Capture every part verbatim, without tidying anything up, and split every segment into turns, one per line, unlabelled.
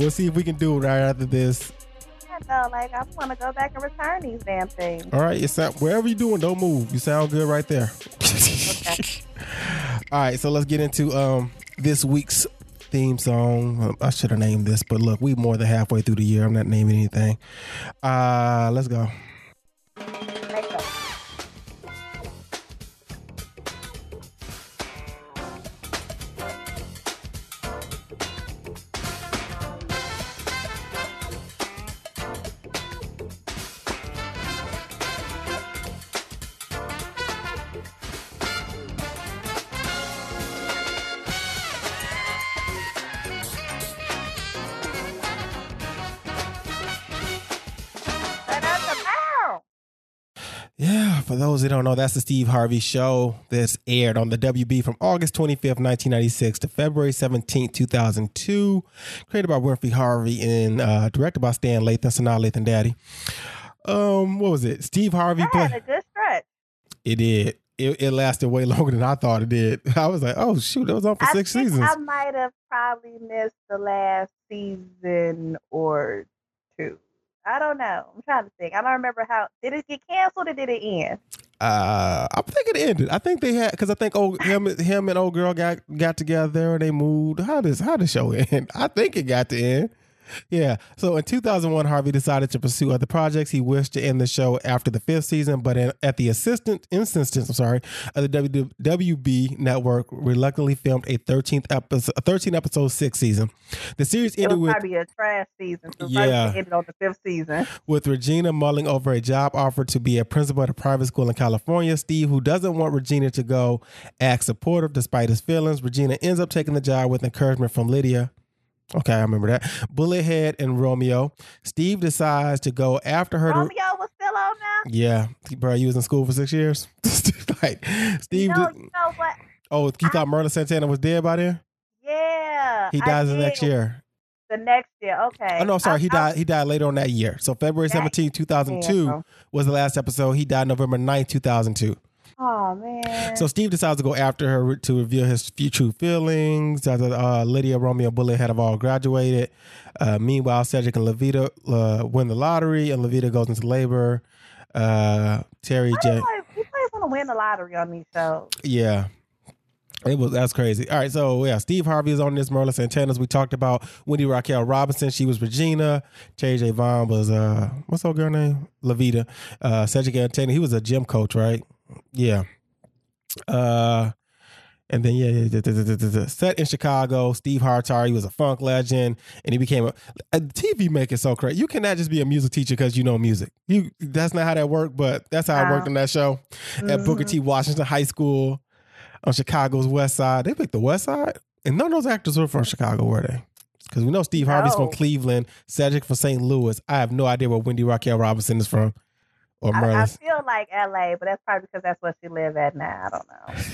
We'll see if we can do it right after this.
I know, like I want to go back and return these damn things.
All right, you sound wherever you're doing, don't move. You sound good right there.
Okay.
All right, so let's get into um this week's theme song. I should have named this, but look, we more than halfway through the year. I'm not naming anything. Uh, let's go.
Let's go.
Yeah, for those who don't know, that's the Steve Harvey Show that's aired on the W B from August twenty-fifth, nineteen ninety-six to February seventeenth, two thousand two. Created by Winfrey Harvey and uh, directed by Stan Lathan, Sanaa Lathan Daddy. Um, what was it? Steve Harvey
That had
played.
a good stretch.
It did. It, it lasted way longer than I thought it did. I was like, oh, shoot, it was on for
I
six
think
seasons.
I might have probably missed the last season or two. I don't know. I'm trying to think. I don't remember how. Did it get canceled or did it end?
Uh, I think it ended. I think they had because I think old him, him and old girl got got together and they moved. How does how the show end? I think it got to end. Yeah. So in two thousand one, Harvey decided to pursue other projects. He wished to end the show after the fifth season, but in, at the assistant instance, I'm sorry, of the W W B network, reluctantly filmed a thirteenth episode, a thirteen episode sixth season. The series
It
ended
was
with
probably a trash season. So
Yeah.
yeah, it ended on the fifth season.
with Regina mulling over a job offer to be a principal at a private school in California. Steve, who doesn't want Regina to go, acts supportive despite his feelings. Regina ends up taking the job with encouragement from Lydia. Okay, I remember that. Bullethead and Romeo. Steve decides to go after her. To,
Romeo was still on now.
yeah, bro, you was in school for six years. Like Steve.
You know,
did-
you know what?
oh, you thought Merlin Santana was dead by then?
Yeah.
He
I
dies the
did.
next year.
The next year, okay.
Oh no, sorry, he
I- I-
died. He died later on that year. So February seventeenth, two thousand two
Yeah.
was the last episode. He died November ninth, two thousand two.
Oh man.
So Steve decides to go after her to reveal his few true feelings. Uh, Lydia, Romeo, and Bullethead have all graduated. Uh, meanwhile, Cedric and Levita uh, win the lottery, and Levita goes into labor. Uh, Terry
Why
J.
do you always- you always want to win the lottery on these shows.
Yeah. It was that's crazy. All right, so yeah, Steve Harvey is on this. Merlin Santana's. We talked about Wendy Raquel Robinson. She was Regina. J J Vaughn was uh, what's that girl name? Levita. Uh, Cedric Antana. He was a gym coach, right? Yeah. Uh, and then yeah, yeah, yeah, yeah, yeah, yeah, yeah. Set in Chicago. Steve Hartar. He was a funk legend, and he became a, a T V maker. So crazy. You cannot just be a music teacher because you know music. You that's not how that worked, but that's how it worked on that show at Booker T. Washington High School. On Chicago's West Side. They picked the West Side. And none of those actors were from Chicago, were they? Because we know Steve Harvey's
No.
from Cleveland, Cedric from Saint Louis. I have no idea where Wendy Raquel Robinson is from. Or
I,
Merlin.
I feel like L A, but that's probably because that's where she live at now. I don't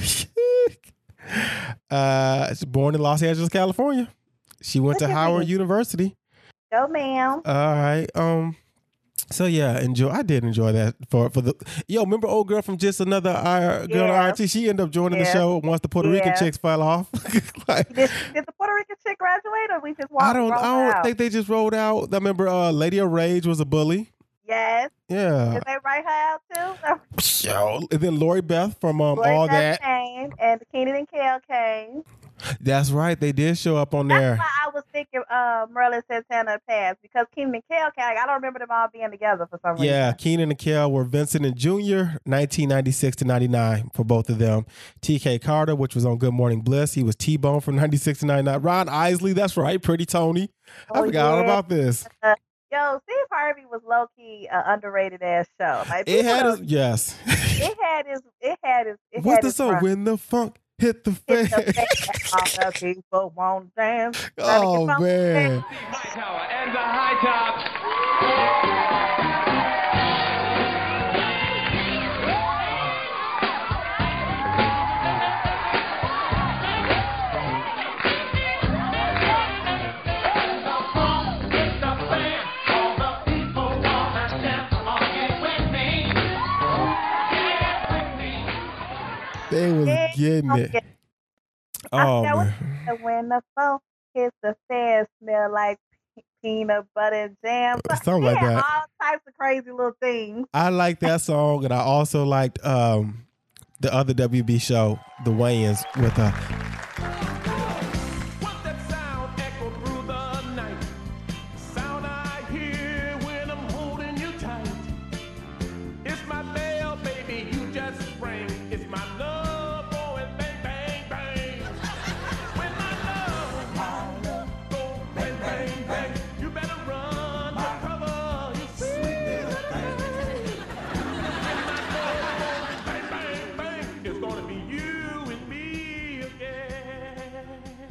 know.
uh, she's born in Los Angeles, California. She went
Look
to
at
Howard
me.
University.
Go, ma'am.
All right. Um. So yeah, enjoy. I did enjoy that for for the yo. Remember old girl from just another I, girl
Yeah.
R T? She ended up joining the
Yeah.
show once the Puerto Rican
Yeah.
chicks fell off. Like,
Did, did the Puerto Rican chick graduate, or we just walked?
I don't.
rolled
I don't
out?
think they just rolled out. I remember uh, Lady of Rage was a bully.
Yes.
Yeah.
Did they write her out too?
Yo. And then Lori Beth from um,
Lori
all
Beth
that.
came, and Keenan and Kel came.
That's right. They did show up on
That's
there.
why I was thinking uh, Merlin Santana passed, because Keenan and Kel came. I don't remember them all being together for some reason.
Yeah, Keenan and Kel were Vincent and Junior, nineteen ninety-six to ninety-nine for both of them. T K Carter, which was on Good Morning Bliss. He was T-Bone from ninety-six to ninety-nine. Ron Isley, that's right. Pretty Tony. I
Oh,
forgot all
yeah.
about this.
Yo, Steve Harvey was low key uh, underrated ass show. Like
It
people
had
don't-
his, yes.
it had his, it had his, it
What's
had
the
his
song?
run.
When the funk hit the
Hit
fan.
the fan. All the people want to dance. Trying to
Oh,
get some-
man.
Hightower and the high top.
They was
Yeah,
getting it.
okay.
Oh,
I forgot
man.
what- when the phone hits the fan, smell like peanut butter and jam. So
Something
he
like
had
that.
all types of crazy little things.
I like that song, and I also liked um, the other W B show, The Wayans, with uh,
What's that sound echo through the night? Sound I hear when I'm holding you tight. It's my bell, baby, you just rang. It's my love going bang, bang, bang. When my love, my love go bang, bang, bang, you better run for cover, you sweet little thing. When my love goes bang, bang, bang, it's gonna be you and me again.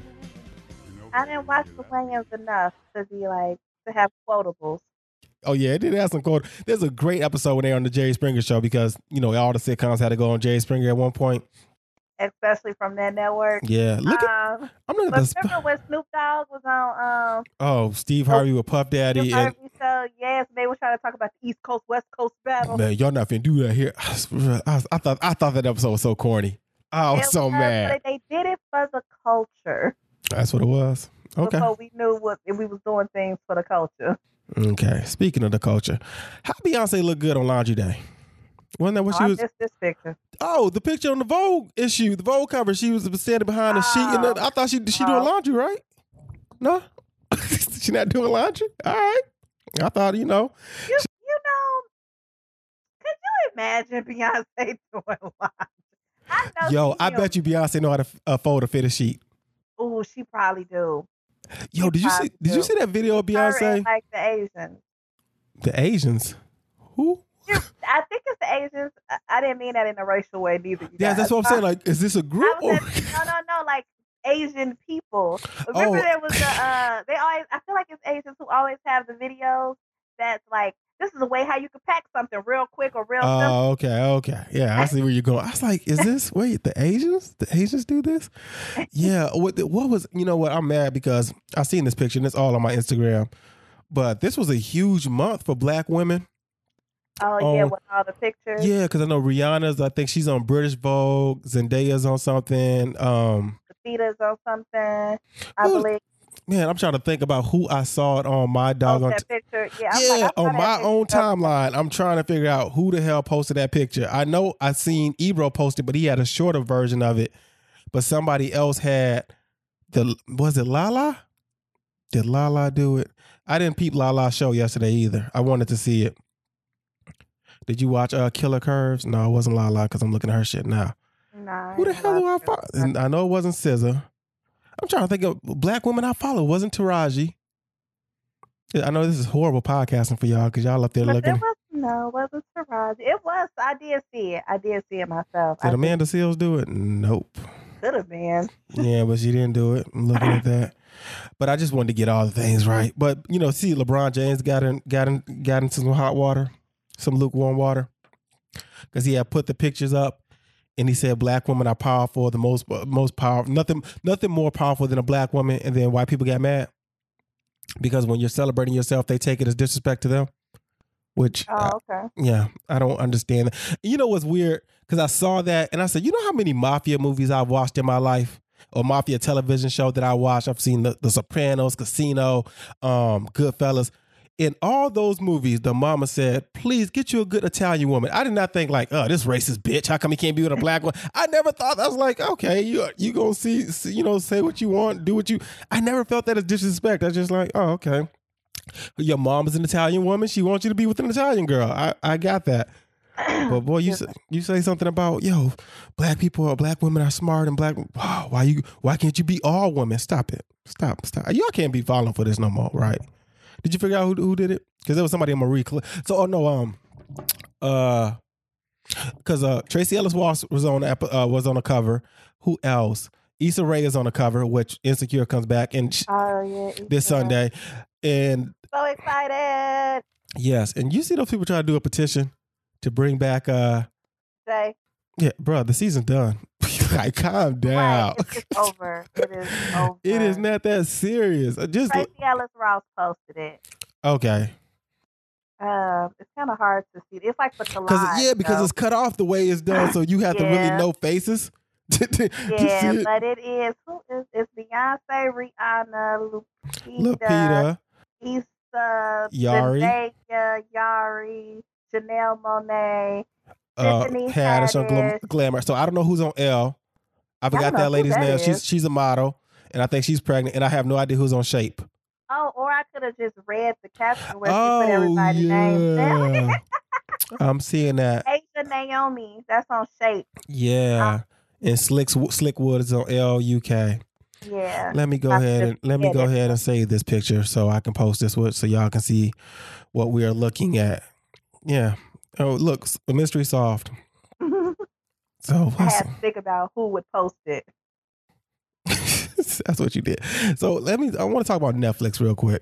I didn't watch the Wayans enough to be like to have quotables.
oh yeah, it did have some cool. There's a great episode when they're on the Jerry Springer show because you know all the sitcoms had to go on Jerry Springer at one point.
Especially from that network.
Yeah, look at
Um,
I'm looking
but
at the
remember
sp-
when Snoop Dogg was on um
oh Steve Harvey with Puff Daddy
Steve
and
Harvey show? Yes, they were trying to talk about the East Coast West Coast battle.
man, y'all not finna do that here. I, I thought I thought that episode was so corny. I was
It
so
was,
mad.
But they did it for the culture.
That's what it was. Okay.
Before we knew what we was doing things for the culture.
Okay. Speaking of the culture, how Beyonce look good on Laundry Day? Wasn't that what
Oh,
she
I
was?
missed this picture.
Oh, the picture on the Vogue issue, the Vogue cover. She was standing behind the sheet, and then I thought she she doing
Oh.
laundry, right? No, she not doing laundry. All right. I thought you know.
You, you know, could you imagine Beyonce doing laundry? I know.
Yo,
she
I bet you Beyonce know how to uh, fold a fitted sheet.
Oh, she probably do.
Yo,
She
did you see?
probably
Did you
do.
see that video of
Her
Beyonce?
and, like the Asians.
The Asians. Who?
I think it's the Asians. I, I didn't mean that in a racial way, neither. You
Yeah,
guys.
that's what I'm saying. Like, is this a group?
I
Or?
was saying, no, no, no, like Asian people. Remember
Oh.
there was the uh they always I feel like it's Asians who always have the videos that's like this is a way how you can pack something real quick or real simple.
Oh, okay, okay. Yeah, I see where you're going. I was like, is this, wait, the Asians? The Asians do this? Yeah, what what was, you know what, I'm mad because I seen this picture and it's all on my Instagram. But this was a huge month for black women.
Oh yeah,
Oh.
with all the pictures.
Yeah, because I know Rihanna's, I think she's on British Vogue, Zendaya's on something. Um,
The fetus or something. I
Who's-
believe.
Man, I'm trying to think about who I saw it on my
Oh,
doggone.
that
T-
picture. Yeah, I'm
yeah,
like, I saw
on
that
my
picture.
own timeline, I'm trying to figure out who the hell posted that picture. I know I seen Ebro post it, but he had a shorter version of it. But somebody else had the, was it Lala? Did Lala do it? I didn't peep Lala's show yesterday either. I wanted to see it. Did you watch uh, Killer Curves? No, it wasn't Lala because I'm looking at her shit now.
Nah,
Who the
ain't
hell do I
watched it.
follow? And I know it wasn't S Z A. I'm trying to think of black women I follow. It wasn't Taraji. I know this is horrible podcasting for y'all because y'all up there
But
looking.
it was no, it wasn't Taraji. It was. I did see it. I did see it myself.
Did Amanda Seals do it? Nope.
Could have been.
Yeah, but she didn't do it. I'm looking at that. But I just wanted to get all the things right. But you know, see, LeBron James got in, got in, got into some hot water, some lukewarm water, because he had put the pictures up, and he said black women are powerful, the most most powerful. Nothing, nothing more powerful than a black woman. And then white people got mad because when you're celebrating yourself, they take it as disrespect to them. Which, uh,
Oh, okay.
yeah, I don't understand that. You know what's weird? Because I saw that and I said, you know how many mafia movies I've watched in my life? Or mafia television show that I watched? I've seen the, the Sopranos, Casino, um, Goodfellas. In all those movies, the mama said, please get you a good Italian woman. I did not think like, oh, this racist bitch. How come he can't be with a black one? I never thought, I was like, okay, you you gonna see, see, you know, say what you want, do what you, I never felt that as disrespect. I was just like, oh, okay. Your mom is an Italian woman. She wants you to be with an Italian girl. I, I got that. But boy, you say, you say something about, yo, black people or black women are smart and black. Wow, why you? Why can't you be all women? Stop it. Stop. Stop. Y'all can't be falling for this no more, right? Did you figure out who who did it? Because there was somebody in Marie Claire. So oh no, um, uh, because uh Tracy Ellis Ross was on the ep- uh, was on the cover. Who else? Issa Rae is on the cover, which Insecure comes back and sh-
Oh yeah.
this
yeah.
Sunday, and
So excited.
yes, and you see those people try to do a petition to bring back uh.
Jay.
Yeah, bro, the season's done. Like, calm down.
Right. It's just over. It is over.
It is not that serious. I Just
Tracy Ellis Ross posted it.
okay,
Um, it's kind of hard to see. It's like for the
because
live,
yeah, because
though.
it's cut off the way it's done, so you have to really
Yeah.
know faces. to, to, to
yeah,
see it.
but it is who is it's Beyonce, Rihanna, Lupita,
Lupita,
Issa,
Yari,
Zendaya, Yari, Janelle Monáe,
uh,
Tiffany
Haddish Glam-
Haddish.
Glamour. So I don't know who's on L. I
I don't
forgot
know
that
who
lady's
that
name.
is.
She's she's a model, and I think she's pregnant. And I have no idea who's on Shape.
Oh, or I could have just read the caption where she put
Oh
everybody's names down.
yeah, I'm seeing that.
Asia Naomi, that's on Shape.
Yeah, and Slick Slickwood is on L U K.
Yeah.
Let me go
I
ahead
just
and let me
read
go
it.
ahead and save this picture so I can post this with so y'all can see what we are looking at. Yeah. Oh, look, the mystery solved. So
I
what's,
had to think about who would post it.
that's what you did. So let me. I want to talk about Netflix real quick.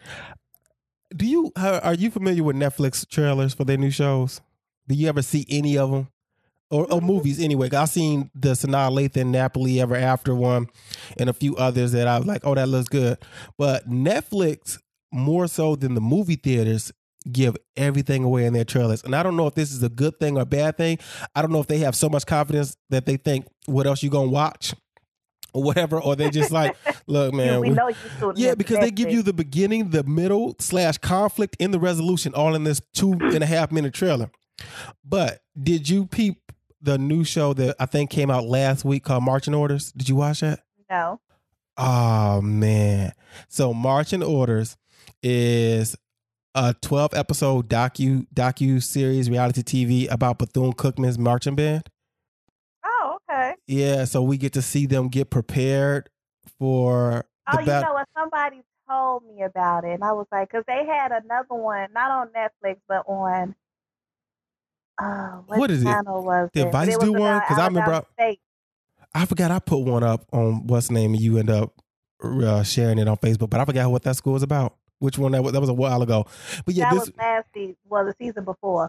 Do you are are you familiar with Netflix trailers for their new shows? Do you ever see any of them? Or, or movies anyway. I've seen the Sanaa Lathan Napoli Ever After one and a few others that I was like, oh, that looks good. But Netflix, more so than the movie theaters, give everything away in their trailers. And I don't know if this is a good thing or a bad thing. I don't know if they have so much confidence that they think, what else you gonna watch? Or whatever, or they just like, look, man.
we,
we-
know you tuning
yeah,
into
because they give
Netflix.
you the beginning, the middle slash conflict, and the resolution all in this two and a half minute trailer. But did you peep the new show that I think came out last week called Marching Orders? Did you watch that?
No.
Oh man. So Marching Orders is a twelve episode docu docu series reality T V about Bethune-Cookman's marching band.
Oh, okay.
Yeah, so we get to see them get prepared for the
Oh, you
bat-
know what? Somebody told me about it, and I was like, because they had another one, not on Netflix, but on. Uh, what,
What is it?
channel was
Did
it? But
Vice
it was
do one?
about
'Cause I remember
Alabama
I-
State.
I forgot I put one up on what's the name and you end up uh, sharing it on Facebook, but I forgot what that school was about. Which one that was, that was a while ago. But yeah,
that
this
was last season. Well, the season before.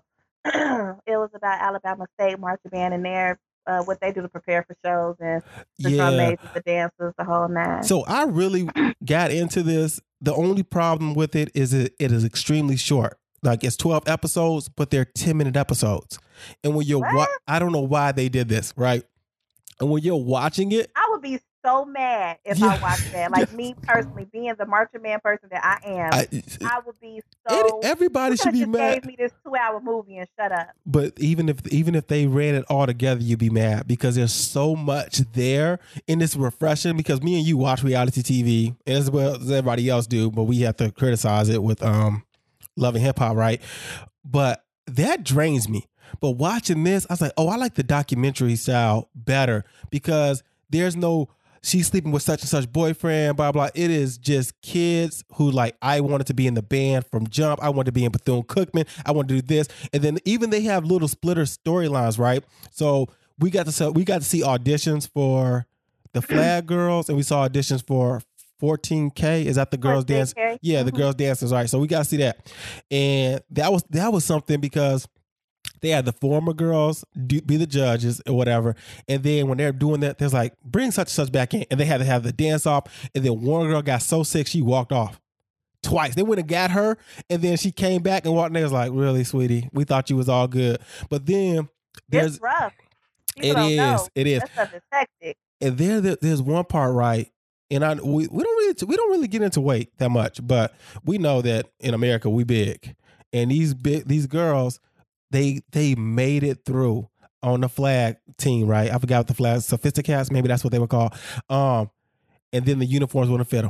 It was about Alabama State marching band and their uh, what they do to prepare for shows and the drum
yeah.
majors, the dancers, the whole nine.
So I really got into this. The only problem with it is it, it is extremely short. Like it's twelve episodes, but they're ten minute episodes. And when you're
What?
wa- I don't know why they did this, right? And when you're watching it,
I would be so mad if
Yeah.
I watched that. Like me personally, being the marching band person that I am, I,
I,
would be
it-
so.
everybody
you
should be
just
mad.
Gave me this two hour movie and shut up.
But even if even if they ran it all together, you'd be mad because there's so much there, and it's refreshing. Because me and you watch reality T V as well as everybody else do, but we have to criticize it with um loving hip hop, right? But that drains me. But watching this, I was like, oh, I like the documentary style better because there's no she's sleeping with such and such boyfriend, blah, blah. It is just kids who like, I wanted to be in the band from jump. I wanted to be in Bethune-Cookman. I want to do this. And then even they have little splitter storylines, right? So we got to see, we got to see auditions for the Flag Girls and we saw auditions for fourteen K. Is that the girls dance?
fourteen K?
Yeah, the
Mhm.
girls dancers, right? So we got to see that. And that was that was something because they had the former girls do, be the judges or whatever. And then when they're doing that, there's like, bring such and such back in. And they had to have the dance off. And then one girl got so sick, she walked off twice. They went and got her. And then she came back and walked in. They was like, really, sweetie, we thought you was all good. But then there's,
It's rough. People
it
don't
is,
know.
it is.
That stuff is hectic.
And there, there- there's one part, right? And I we, we don't really we don't really get into weight that much, but we know that in America we big. And these big these girls, they they made it through on the flag team, right? I forgot what the flag, Sophisticats, maybe that's what they were called. Um, and then the uniforms wouldn't fit them.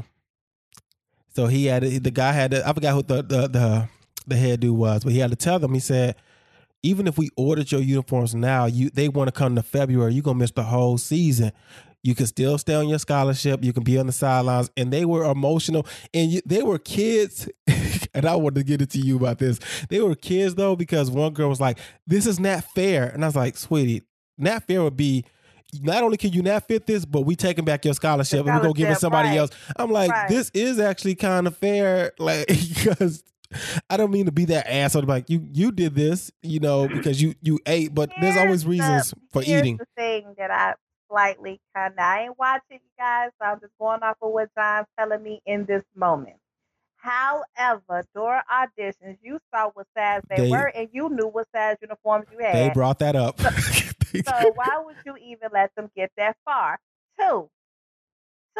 So he had the guy had to, I forgot who the the the, the head dude was, but he had to tell them. He said, even if we ordered your uniforms now, you they want to come to February, you're gonna miss the whole season. You can still stay on your scholarship. You can be on the sidelines. And they were emotional. And you, they were kids. And I wanted to get it to you about this. They were kids, though, because one girl was like, this is not fair. And I was like, sweetie, not fair would be, not only can you not fit this, but we taking back your scholarship
The
and we're going to give it
scholarship,
somebody
right.
else. I'm like,
Right.
this is actually kind of fair. Like, because I don't mean to be that asshole. Like, you you did this, you know, because you, you ate. But there's
Here's
always
the-
reasons for
here's
eating.
the thing that I slightly kind of, I ain't watching you guys, so I'm just going off of what John's telling me in this moment. However, during auditions, you saw what size they,
They-
were, and you knew what size uniforms you
They
had.
brought that up.
So why would you even let them get that far? Two, two.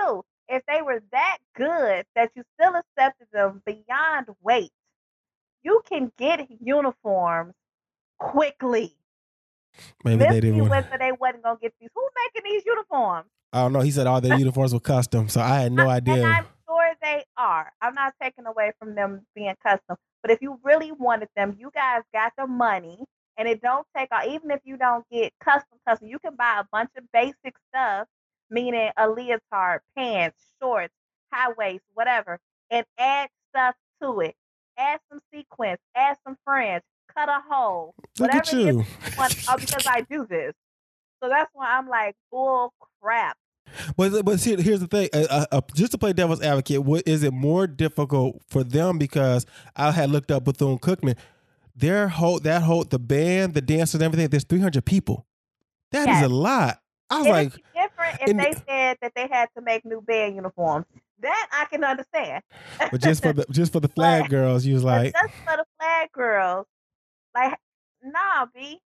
if they were that good that you still accepted them beyond weight, you can get uniforms quickly.
Maybe they
Missy
didn't.
went so they wasn't gonna get these. Who's making these uniforms?
I don't know. He said all their uniforms were custom, so I had no
I-
idea.
And I'm sure they are. I'm not taking away from them being custom. But if you really wanted them, you guys got the money, and it don't take off. Even if you don't get custom, custom, you can buy a bunch of basic stuff, meaning a leotard, pants, shorts, high waist, whatever, and add stuff to it. Add some sequins, add some fringe, cut a hole,
Look
whatever
at
it is
you.
you want, oh, because I do this. So that's why I'm like, bull crap.
But but see, here's the thing. Uh, uh, just to play devil's advocate, what is it more difficult for them? Because I had looked up Bethune Cookman. Their whole that whole the band, the dancers, and everything. There's three hundred people. That
Yes.
is a lot. I was
It
like,
would be different if
and-
they said that they had to make new band uniforms. That I can understand.
but just for the just for the flag
But-
girls, you was
But
like,
just for the flag girls, like, nah, B.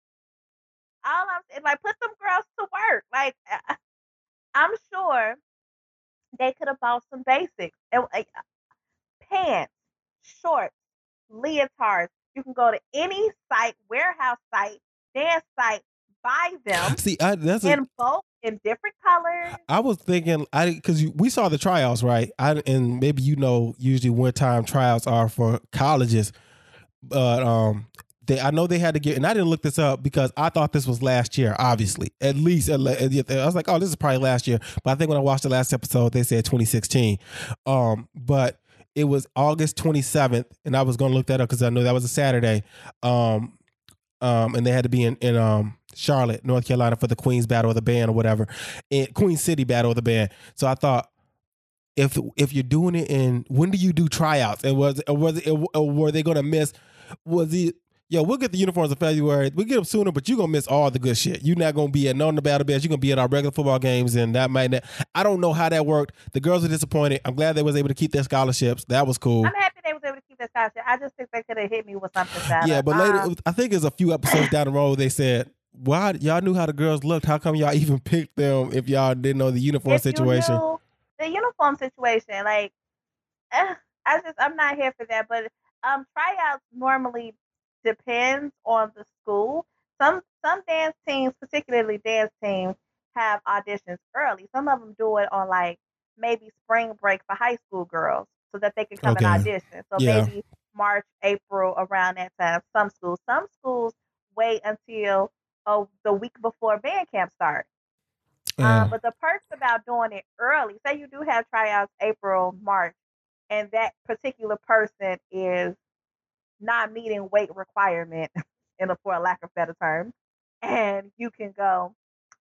All I'm saying, like, put some girls to work. Like, uh, I'm sure they could have bought some basics. And, like, pants, shorts, leotards. You can go to any site, warehouse site, dance site, buy them
see, I, that's a,
in bulk, in different colors.
I was thinking, I because we saw the tryouts, right? I and maybe you know, usually one time tryouts are for colleges, but um, they I know they had to get, and I didn't look this up because I thought this was last year. Obviously, at least I was like, oh, this is probably last year. But I think when I watched the last episode, they said twenty sixteen. Um, but it was August twenty-seventh, and I was going to look that up because I know that was a Saturday. Um, um, and they had to be in in um. Charlotte, North Carolina for the Queen's Battle of the Band or whatever, and Queen City Battle of the Band. So I thought, if if you're doing it in, when do you do tryouts? And was or was it, or were they gonna miss? Was it? Yo, we'll get the uniforms in February. We'll get them sooner, but you're gonna miss all the good shit. You're not gonna be at none of the battle bands. You're gonna be at our regular football games, and that might not. I don't know how that worked. The girls are disappointed. I'm glad they was able to keep their scholarships. That was cool.
I'm happy they was able to keep that scholarship. I just think they could have hit me with something better.
Yeah, but later,
Um,
I think it's a few episodes down the road. They said, "Why y'all knew how the girls looked? How come y'all even picked them if y'all didn't know the uniform
if
situation?"
You knew the uniform situation, like, eh, I just I'm not here for that. But um, tryouts normally depends on the school. Some some dance teams, particularly dance teams, have auditions early. Some of them do it on like maybe spring break for high school girls, so that they can come
Okay.
and audition. So
Yeah.
maybe March, April, around that time. Some schools, some schools wait until oh the week before band camp starts.
Yeah.
Um, but the perks about doing it early, say you do have tryouts April, March, and that particular person is not meeting weight requirement, in a, for a lack of better term, and you can go,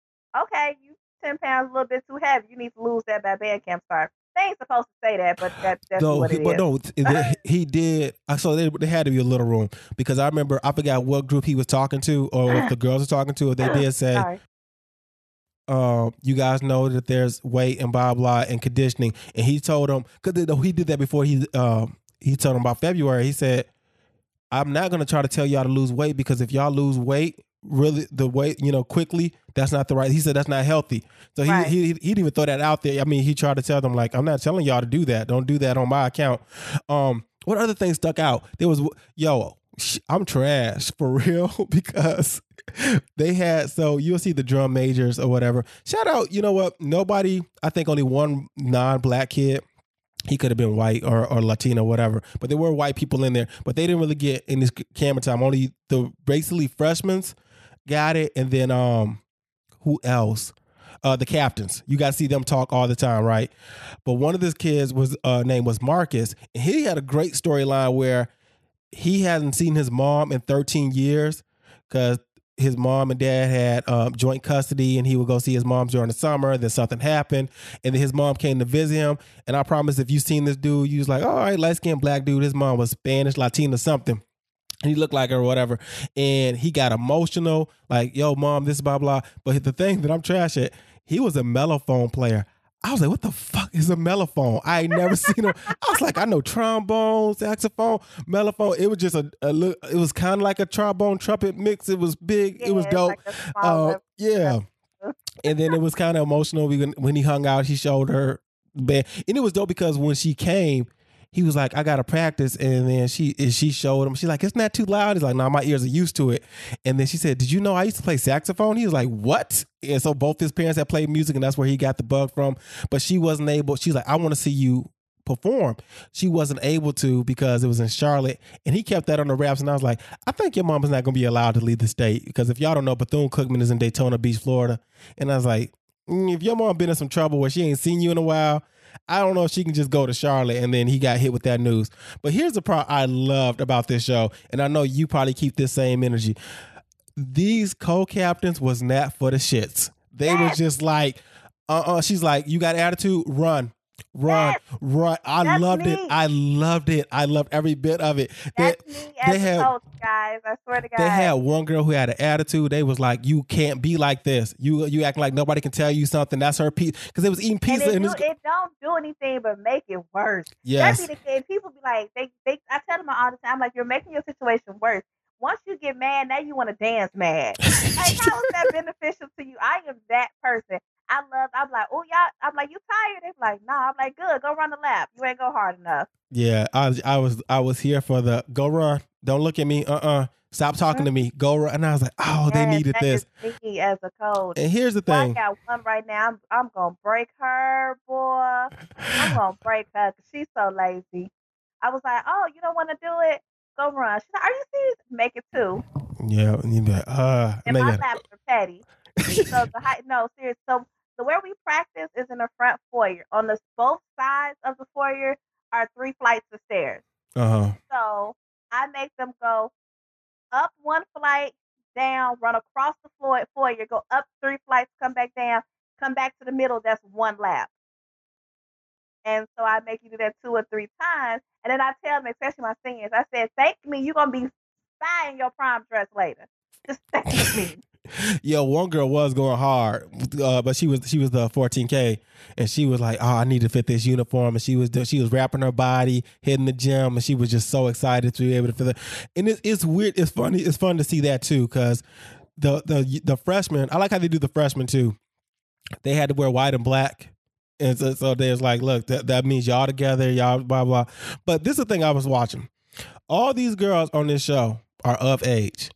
okay, you ten pounds a little bit too heavy. You need to lose that by band camp start. They ain't supposed to say that, but that, that's
No,
what
he,
it
but
is.
no, th- th- he did. I saw there, there had to be a little room because I remember I forgot what group he was talking to or if the girls were talking to. Or they did say,
Sorry.
uh, "You guys know that there's weight and blah blah and conditioning." And he told them because he did that before he uh, he told them about February. He said, "I'm not gonna try to tell y'all to lose weight because if y'all lose weight, really the weight, you know, quickly, that's not the right." He said that's not healthy. So he,
Right.
he he didn't even throw that out there. I mean, he tried to tell them like, "I'm not telling y'all to do that. Don't do that on my account." Um, what other things stuck out? There was yo, sh- I'm trash for real because they had so you'll see the drum majors or whatever. Shout out, you know what? Nobody, I think only one non-black kid. He could have been white or, or Latino, whatever. But there were white people in there. But they didn't really get in this camera time. Only the basically freshmen got it. And then um, who else? Uh, the captains. You got to see them talk all the time, right? But one of these kids was uh, name was Marcus. And he had a great storyline where he hadn't seen his mom in thirteen years because his mom and dad had um, joint custody, and he would go see his mom during the summer. Then something happened, and then his mom came to visit him. And I promise, if you seen this dude, you was like, "All right, light skinned black dude." His mom was Spanish, Latina, something. And he looked like her or whatever. And he got emotional, like, "Yo, mom, this blah blah." But the thing that I'm trash at, he was a mellophone player. I was like, "What the fuck is a mellophone?" I ain't never seen him. I was like, "I know trombone, saxophone, mellophone." It was just a, a look. It was kind of like a trombone trumpet mix. It was big. it was
Yeah,
dope.
like a small
uh,
lip-
yeah. And then it was kind of emotional. We when he hung out, he showed her band. And it was dope because when she came, he was like, I got to practice. And then she she showed him. She's like, isn't that too loud? He's like, no, nah, my ears are used to it. And then she said, did you know I used to play saxophone? He was like, what? And so both his parents had played music, and that's where he got the bug from. But she wasn't able. She's like, I want to see you perform. She wasn't able to because it was in Charlotte. And he kept that on the wraps. And I was like, I think your mom is not going to be allowed to leave the state. Because if y'all don't know, Bethune-Cookman is in Daytona Beach, Florida. And I was like, mm, if your mom been in some trouble where she ain't seen you in a while, I don't know if she can just go to Charlotte. And then he got hit with that news. But here's the part I loved about this show. And I know you probably keep this same energy. These co-captains was not for the shits. They yes. were just like, uh-uh. She's like, you got attitude? Run. Run, yes. run. I
That's
loved
me.
it. I loved it. I loved every bit of it.
That's
they,
me as
they had,
a coach, guys. I swear to God.
They had one girl who had an attitude. They was like, you can't be like this. You you acting like nobody can tell you something. That's her piece. Because they was eating pizza.
And it,
and
do,
this,
it don't do anything but make it worse.
Yes.
That be the case. People be like, they, they. I tell them all the time, like, you're making your situation worse. Once you get mad, now you want to dance mad. Like, how is that beneficial to you? I am that person. I love, I'm like, oh, y'all, I'm like, you tired? They're like, nah. I'm like, good, go run the lap. You ain't go hard enough.
Yeah, I was, I was, I was here for the go run. Don't look at me. Uh-uh. Stop talking mm-hmm. to me. Go run. And I was like, oh, yes, they needed
that
this.
Is me as a coach.
And here's the
Boy,
thing.
I got one right now. I'm, I'm going to break her, boy. I'm going to break her because she's so lazy. I was like, oh, you don't want to do it? Go run. She's like, are you serious? Make it two.
Yeah. And you be like, uh.
And my laps are petty. So the height, no, serious. So, So where we practice is in the front foyer. On the both sides of the foyer are three flights of stairs.
Uh-huh.
So I make them go up one flight, down, run across the floor foyer, go up three flights, come back down, come back to the middle. That's one lap. And so I make you do that two or three times. And then I tell them, especially my seniors, I said, thank me, you're going to be fine in your prom dress later. Just thank me.
Yo, one girl was going hard, uh, but she was she was the fourteen K, and she was like, "Oh, I need to fit this uniform." And she was she was wrapping her body, hitting the gym, and she was just so excited to be able to fit it. And it's it's weird. It's funny. It's fun to see that too, because the the the freshmen. I like how they do the freshmen too. They had to wear white and black, and so, so there's like, look, that that means y'all together, y'all blah blah. But this is the thing I was watching. All these girls on this show are of age.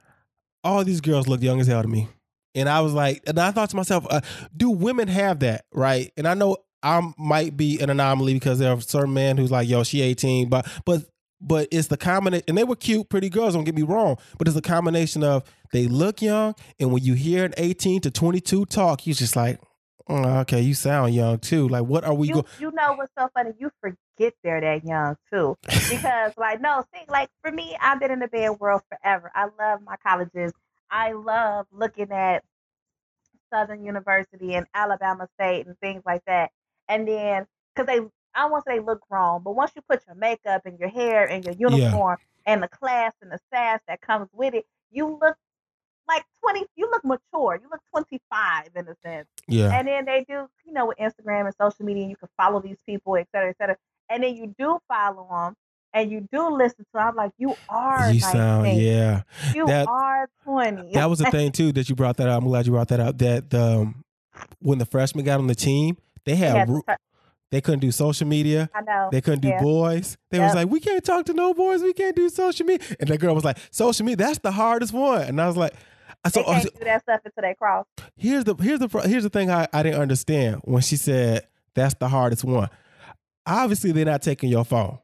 All these girls look young as hell to me. And I was like, and I thought to myself, uh, do women have that, right? And I know I might be an anomaly because there are certain men who's like, yo, she eighteen, but but but it's the combination, and they were cute, pretty girls, don't get me wrong, but it's a combination of they look young, and when you hear an eighteen to twenty-two talk, you're just like, oh, okay, you sound young too. Like, what are we going?
You know what's so funny? You forget they're that young too, because like no, see, like for me, I've been in the band world forever. I love my colleges. I love looking at Southern University and Alabama State and things like that. And then, because they, I won't say they look grown, but once you put your makeup and your hair and your uniform yeah. and the class and the sass that comes with it, you look like twenty, you look mature. You look twenty-five in a sense.
Yeah.
And then they do, you know, with Instagram and social media, you can follow these people, et cetera, et cetera. And then you do follow them and you do listen to them. I'm like, you are
You sound,
nineteen.
yeah.
You
that,
are twenty.
That was the thing, too, that you brought that up. I'm glad you brought that up. That um, when the freshmen got on the team, they had,
Yeah,
ru- they couldn't do social media.
I know.
They couldn't do
Yeah.
boys. They
Yep.
was like, we can't talk to no boys. We can't do social media. And the girl was like, social media, that's the hardest one. And I was like, so,
They can't do that stuff until they cross.
here's the here's the here's the thing I, I didn't understand when she said that's the hardest one. Obviously, they're not taking your phone.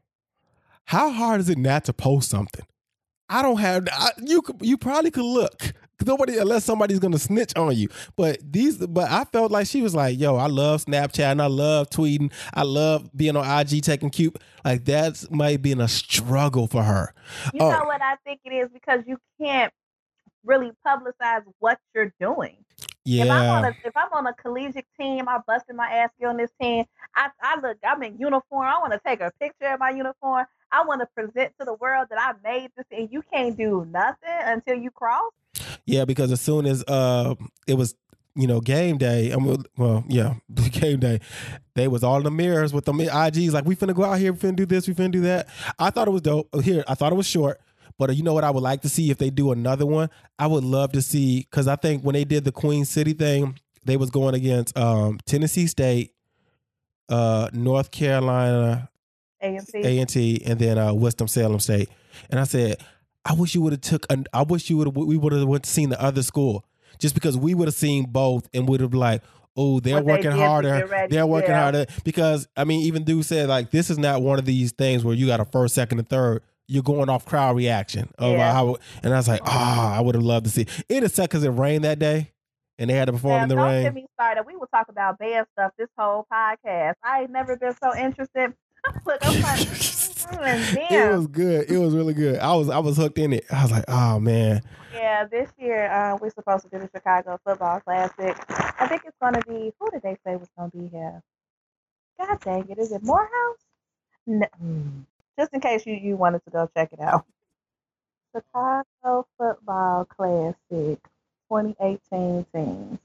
How hard is it not to post something? I don't have I, you. Could, you probably could look. Nobody, unless somebody's gonna snitch on you. But these, but I felt like she was like, "Yo, I love Snapchat and I love tweeting. I love being on I G taking cute. Like that's might be a struggle for her."
You
oh,
know what I think it is? Because you can't really publicize what you're doing.
yeah.
If I'm on a if I'm on a collegiate team, I'm busting my ass on this team. I, I look, I'm in uniform. I want to take a picture of my uniform. I want to present to the world that I made this, and you can't do nothing until you cross.
Yeah, because as soon as uh, it was, you know, game day, I mean, well, yeah, game day, they was all in the mirrors with them I Gs like, we finna go out here, we finna do this, we finna do that. I thought it was dope. Here, I thought it was short, but you know what I would like to see if they do another one? I would love to see, because I think when they did the Queen City thing, they was going against um, Tennessee State, uh, North Carolina
A and T.
A and T, and then uh, Winston-Salem State. And I said, I wish you would have took. An, I wish you would have. We would have went to seen the other school, just because we would have seen both and would have like, oh, they're
What they
working
did to get
harder.
ready,
They're working
yeah.
harder because I mean, even dude said like, this is not one of these things where you got a first, second, and third. You're going off crowd reaction of
Yeah.
uh, how. And I was like, ah, I would have loved to see. It is sad because it rained that day, and they had to perform
Now,
in the
don't
rain.
get me started. We will talk about band stuff this whole podcast. I ain't never been so interested. Look, I'm like, mm,
It
damn.
was good. It was really good. I was I was hooked in it. I was like, oh man.
Yeah, this year uh, we're supposed to do the Chicago Football Classic. I think it's going to be, who did they say was going to be here? God dang it. Is it Morehouse? No. Just in case you, you wanted to go check it out. Chicago Football Classic twenty eighteen teams.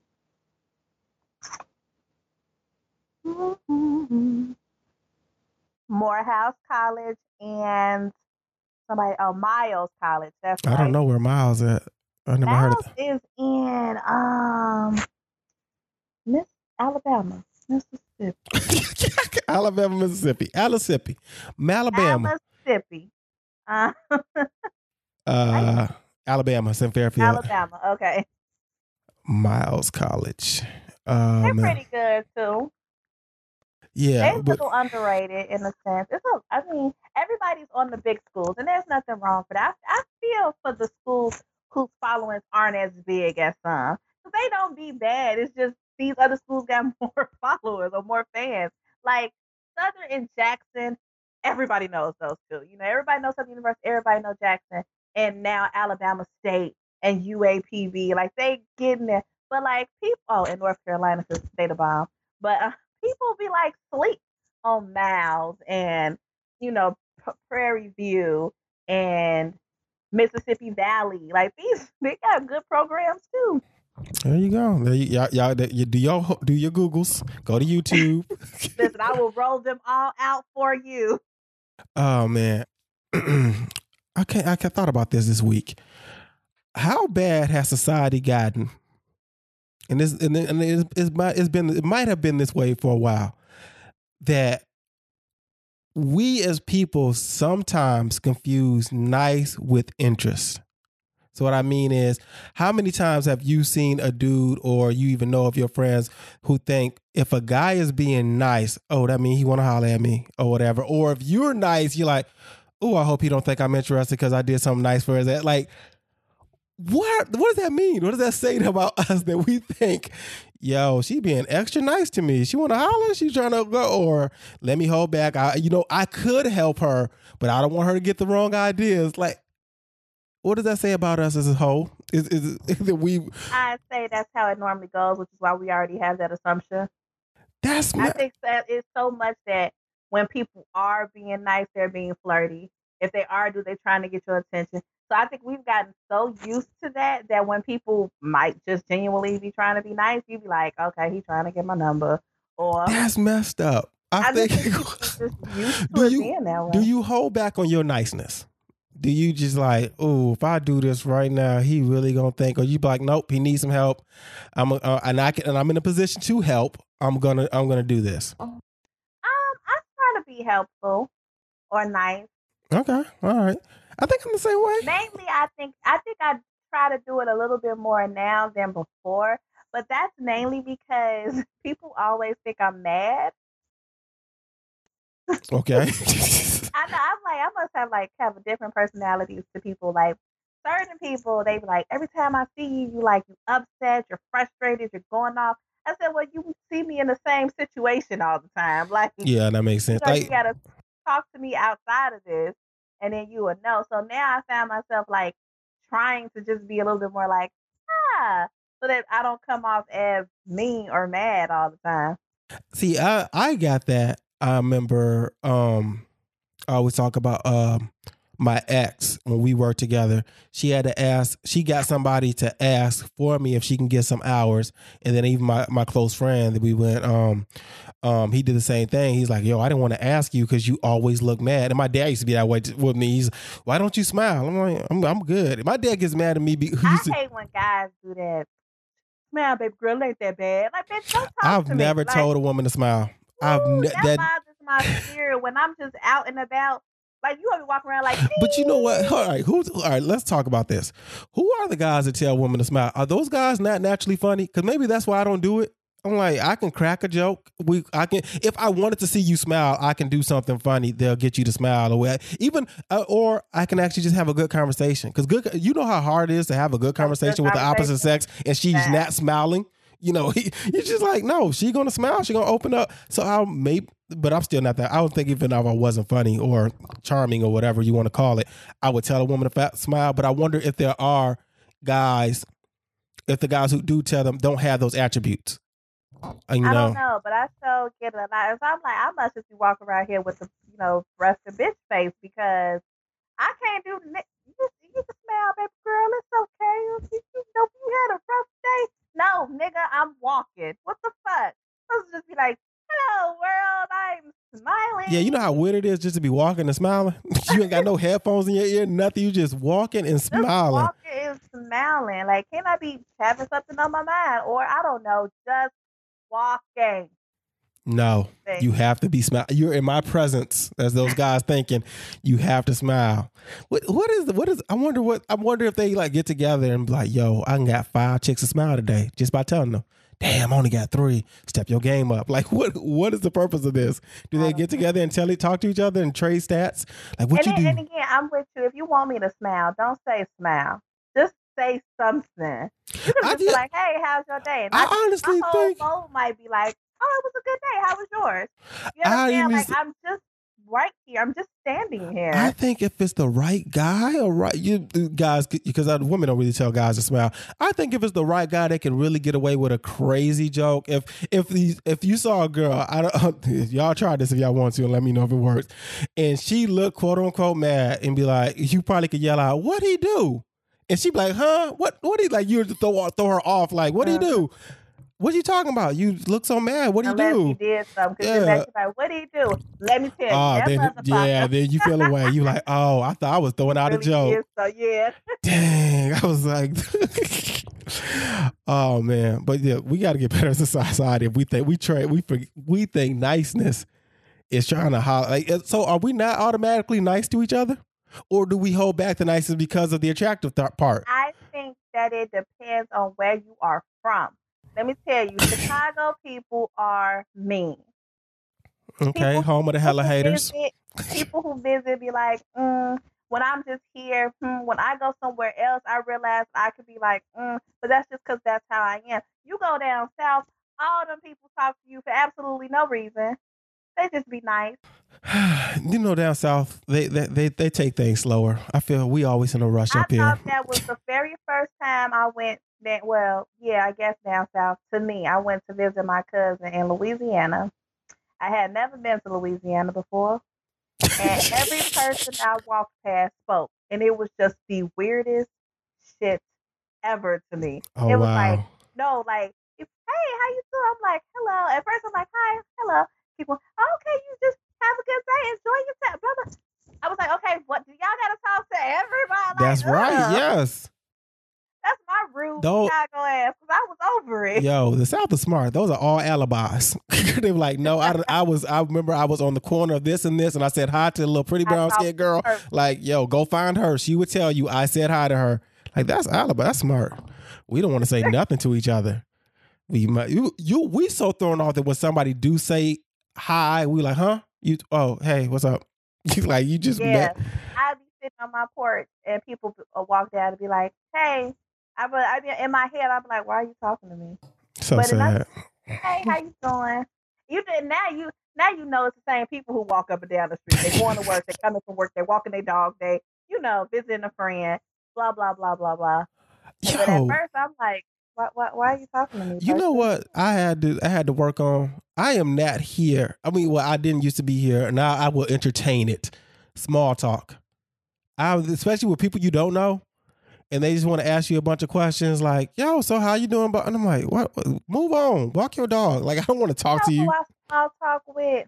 Mm-hmm. Morehouse College and somebody, oh, Miles College. That's
I
right.
don't know where Miles at. I never heard
Miles
of
is in um Miss Alabama, Mississippi,
that. Alabama, Mississippi, Alabama, Malabama,
Mississippi, uh,
uh, Alabama, Saint Fairfield,
Alabama. Okay,
Miles College. Uh,
they're
man.
pretty good too.
Yeah,
They're a
but
little underrated in a sense. It's a, I mean, everybody's on the big schools, and there's nothing wrong for that. I, I feel for the schools whose followings aren't as big as some, because they don't be bad. It's just these other schools got more followers or more fans. Like Southern and Jackson, everybody knows those two. You know, everybody knows Southern University, everybody knows Jackson, and now Alabama State and U A P B. Like they getting there, but like people, oh, in North Carolina, because State of Bomb, but. Uh, People be like sleep on Miles and, you know, P- Prairie View and Mississippi Valley. Like these, they got good programs too.
there you go. There you, y'all, y'all, you do your do your Googles. Go to YouTube.
Listen, I will roll them all out for you.
Oh man, I can't. I thought about this this week. How bad has society gotten? And this, and, and it's, it's, it's been, it might have been this way for a while. That we as people sometimes confuse nice with interest. So what I mean is, how many times have you seen a dude, or you even know of your friends who think if a guy is being nice, oh, that means he want to holler at me or whatever. Or if you're nice, you're like, oh, I hope he don't think I'm interested because I did something nice for his ass. Like, what? What does that mean? What does that say about us that we think, yo, she being extra nice to me? She want to holler? She's trying to go, or let me hold back. I, you know, I could help her, but I don't want her to get the wrong ideas. Like, what does that say about us as a whole? Is is that we?
I say that's how it normally goes, which is why we already have that assumption.
That's
I
not,
think that it's so much that when people are being nice, they're being flirty. If they are, do they trying to get your attention? So I think we've gotten so used to that that when people might just genuinely be trying to be nice, you be like, okay, he's trying to get my number. Or
that's messed up. I,
I
think.
just think people just used to
do
it
you
being that way.
do you hold back on your niceness? Do you just like, oh, if I do this right now, he really gonna think? Or you be like, nope, he needs some help. I'm uh, and I can, and I'm in a position to help. I'm gonna I'm gonna do this.
Um, I try to be helpful or nice.
Okay, all right. I think I'm the same way.
Mainly, I think I think I try to do it a little bit more now than before, but that's mainly because people always think I'm mad.
Okay.
I know. I'm like, I must have like have a different personalities to people. Like certain people, they be like, every time I see you, you like you upset, you're frustrated, you're going off. I said, well, you see me in the same situation all the time. Like,
Yeah, that makes sense.
you know,
Like,
you gotta talk to me outside of this, and then you would know. So now I found myself like trying to just be a little bit more like, ah, so that I don't come off as mean or mad all the time.
see, I I got that. I remember um I always talk about um my ex when we worked together. She had to ask, she got somebody to ask for me if she can get some hours. And then even my, my close friend that we went, um, um, he did the same thing. He's like, yo, I didn't want to ask you because you always look mad. And my dad used to be that way with me. He's, why don't you smile? I'm like, I'm, I'm good. My dad gets mad at me. Because
I
to,
hate when guys do that. Smile, baby girl, ain't that bad. Like, bitch, don't talk
I've
to
never
me.
told
like,
a woman to smile. I've
Ooh,
ne-
that
that.
bothers my spirit when I'm just out and about. Like you want to walk around like.
But you know what? All right, who's all right? Let's talk about this. Who are the guys that tell women to smile? Are those guys not naturally funny? Because maybe that's why I don't do it. I'm like, I can crack a joke. We, I can. If I wanted to see you smile, I can do something funny. They'll get you to smile, or even, uh, or I can actually just have a good conversation. Because good, you know how hard it is to have a good conversation with the opposite sex, and she's
Yeah.
not smiling. You know, you're just like, no, she gonna smile. She gonna open up. So I'll maybe, but I'm still not that. I would think even if I wasn't funny or charming or whatever you want to call it, I would tell a woman to fat smile. But I wonder if there are guys, if the guys who do tell them don't have those attributes. Uh, You
I
know,
don't know, but I still get a lot. So I'm like, I must just be walking around here with the, you know, rusted bitch face because I can't do. ni- You, you can smile, baby girl. It's okay. You, you you know, you had a rough day. No, nigga, I'm walking. What the fuck? Let's just be like, hello, world. I'm smiling.
yeah, you know how weird it is just to be walking and smiling. You ain't got no headphones in your ear, nothing. You just walking and
Just
smiling.
walking and smiling. Like, can I be having something on my mind? Or, I don't know, just walking.
No,
Thing.
you have to be smile. You're in my presence, as those guys thinking. You have to smile. What? What is? What is? I wonder what. I wonder if they like get together and be like, "Yo, I got five chicks to smile today," just by telling them. Damn, I only got three. Step your game up. Like, what? What is the purpose of this? Do they get together and tell it, talk to each other, and trade stats? Like, what
and
you
then,
do?
And again, I'm with you. If you want me to smile, don't say smile. Just say something. You can
I
just be
did-
like, "Hey, how's your day?" And
I
I,
honestly
my whole
think-
mode might be like, "Oh, it was a good day. How was yours?" You
I
understand?
didn't
Like
s-
I'm just right here. I'm just standing here.
I think if it's the right guy or right you guys, because women don't really tell guys to smile. I think if it's the right guy, they can really get away with a crazy joke. If if these if you saw a girl, I don't y'all try this if y'all want to, and let me know if it works. And she looked quote unquote mad and be like, you probably could yell out, "What'd he do?" And she be like, "Huh? What? What he like?" You throw throw her off like, "What do you do? What you talking about? You look so mad. What do you
Unless
do?"
he did something. Because
Yeah.
then that's like, what did he do? Let me tell you.
Oh,
that
then
motherfucker
yeah, then you feel away. You like, oh, I thought I was throwing out a
really
joke.
is, so yeah.
Dang, I was like, oh man, but yeah, we got to get better as a society. If we think we try, we for- we think niceness is trying to holler. Like, so, are we not automatically nice to each other, or do we hold back the niceness because of the attractive th- part?
I think that it depends on where you are from. Let me tell you, Chicago people are mean.
Okay,
People-
home of the hella
who
haters.
visit- people who visit be like, mm, when I'm just here, hmm, when I go somewhere else, I realize I could be like, mm, but that's just because that's how I am. You go down south, all them people talk to you for absolutely no reason. They just be nice.
You know, down south, they, they they they take things slower. I feel we always in a rush
I
up here.
thought that was the very first time I went that well, yeah, I guess down south. To me, I went to visit my cousin in Louisiana. I had never been to Louisiana before. And every person I walked past spoke. And it was just the weirdest shit ever to me.
Oh
it was
wow.
like, no, like, it's, hey, how you doing? I'm like, hello. At first I'm like, hi, hello. People, okay, you just have a good day. Enjoy your time. Blah, blah. I was like, okay, what do y'all gotta talk to everybody?
That's
like,
right.
ugh.
Yes.
That's my rude
Though-
Chicago ass because I was over it.
Yo, the South is smart. Those are all alibis. They were like, no, I, I was. I remember I was on the corner of this and this, and I said hi to the little pretty
I
brown
thought
skinned girl.
her-
Like, yo, go find her. She would tell you I said hi to her. Like, that's alibi. That's smart. We don't want to say nothing to each other. We might, you you we so thrown off that when somebody do say hi, we like, huh? You oh hey, what's up? You like you just
Yeah,
met.
I'd be sitting on my porch and people uh, walk down and be like, "Hey," I be, I be in my head, I'd be like, "Why are you talking to me?
So
but then I-
sad.
Hey, how you doing?" You did now. You now you know it's the same people who walk up and down the street. They going to work. They coming from work. They walking their dog. They you know visiting a friend. Blah blah blah blah blah. But at
Yo,
first, I'm like, "Why why, why are you talking to me?"
you know
person?"
what I had to I had to work on. I am not here. I mean, well, I didn't used to be here. Now I will entertain it. Small talk. I especially with people you don't know, and they just want to ask you a bunch of questions like, "Yo, so how you doing?" But and I'm like, "What? Move on. Walk your dog." Like I don't want to talk to
You
you.
know who I small talk with?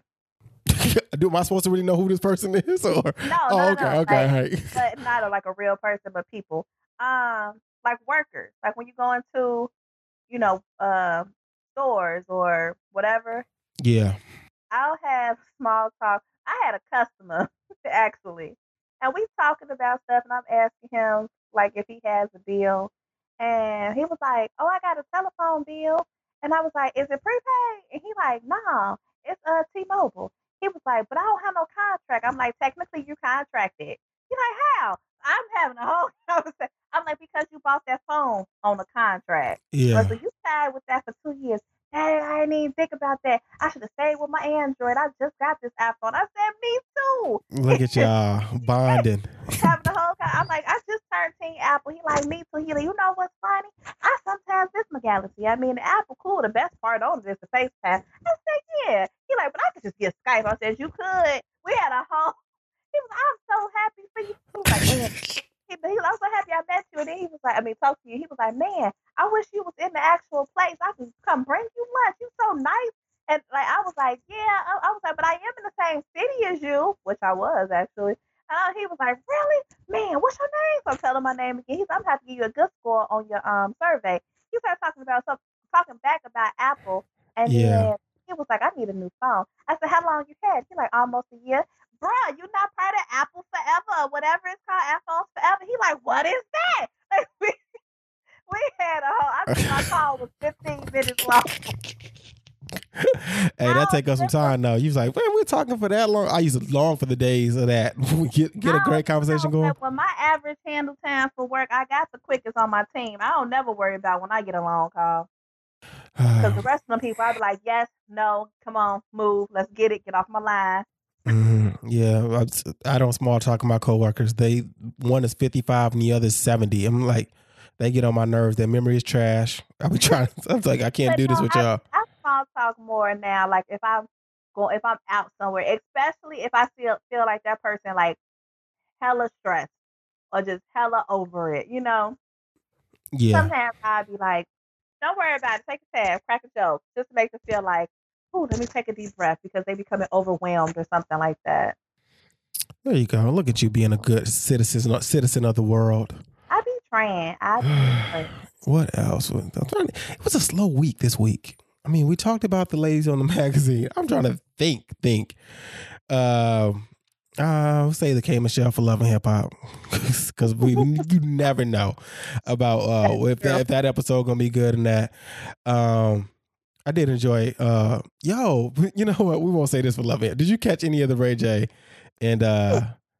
Do am I supposed to really know who this person is? Or
No,
oh,
no,
okay,
no.
okay,
Like,
hey.
but not a, like a real person, but people. Um, like workers. Like when you go into, you know, uh, stores or whatever.
Yeah.
I'll have small talk. I had a customer actually, and we talking about stuff, and I'm asking him like if he has a bill, and he was like, "Oh, I got a telephone bill," and I was like, "Is it prepaid?" And he like, "No, it's uh T-Mobile." He was like, "But I don't have no contract." I'm like, "Technically, you contracted." He's like, "How?" I'm having a whole conversation. I'm like, "Because you bought that phone on a contract. Or
Yeah.
so you tied with that for two years." Hey, I didn't even think about that. I should have stayed with my Android. I just got this iPhone. I said, "Me too."
Look at y'all bonding.
Having the whole time. I'm like, I just turned Team Apple. He like, "Me too." He like, "You know what's funny? I sometimes miss my Galaxy. I mean, the Apple cool. The best part on it is the FaceTime." I said, "Yeah." He like, "But I could just get Skype." I said, "You could." We had a whole. He was like, "I'm so happy for you." He was like, "Man." He, he was also happy I met you. And then he was like, I mean, talk to you. He was like, "Man, I wish you was in the actual place. I could come bring you lunch. You so nice." And like, I was like, "Yeah." I, I was like, "But I am in the same city as you," which I was actually. And he was like, "Really? Man, what's your name?" So I'm telling my name again. He's like, "I'm gonna have to give you a good score on your um survey." He started talking about something, talking back about Apple, and
Yeah.
then he was like, "I need a new phone." I said, "How long you had?" He like, "Almost a year." Bruh, you not part of Apple Forever or whatever it's called, Apple Forever. He like, "What is that?" Like, we, we had a whole. I think my call was fifteen minutes long.
Hey, that take us some time now. You was like, "Man, we're talking for that long." I used to long for the days of that. get get a great conversation
know,
going.
When my average handle time for work, I got the quickest on my team. I don't never worry about when I get a long call. Because the rest of them people, I'd be like, "Yes, no, come on, move, let's get it, get off my line."
Mm-hmm. Yeah, I, I don't small talk to my coworkers. They one is fifty-five and the other is seventy. I'm like, they get on my nerves. Their memory is trash. I be trying. I'm like, I can't
But
do this
no,
with
I,
y'all.
I small talk more now. Like if I'm going, if I'm out somewhere, especially if I feel feel like that person like hella stressed or just hella over it, you know.
Yeah,
Sometimes I'd be like, "Don't worry about it. Take a tab, crack a joke, just to make them feel like, ooh, let me take a deep breath," because they becoming overwhelmed or something like that.
there you go. Look at you being a good citizen, citizen of the world.
I be trying. I be trying.
What else? I'm trying to, it was a slow week this week. I mean, we talked about the ladies on the magazine. I'm trying to think, think. Um, uh, I'll say the K Michelle for Love and Hip Hop, because we you never know about uh if that if that episode gonna be good and that. Um, I did enjoy. Uh, yo, you know what? We won't say this for Love and Hip. Did you catch any of the Ray J and uh?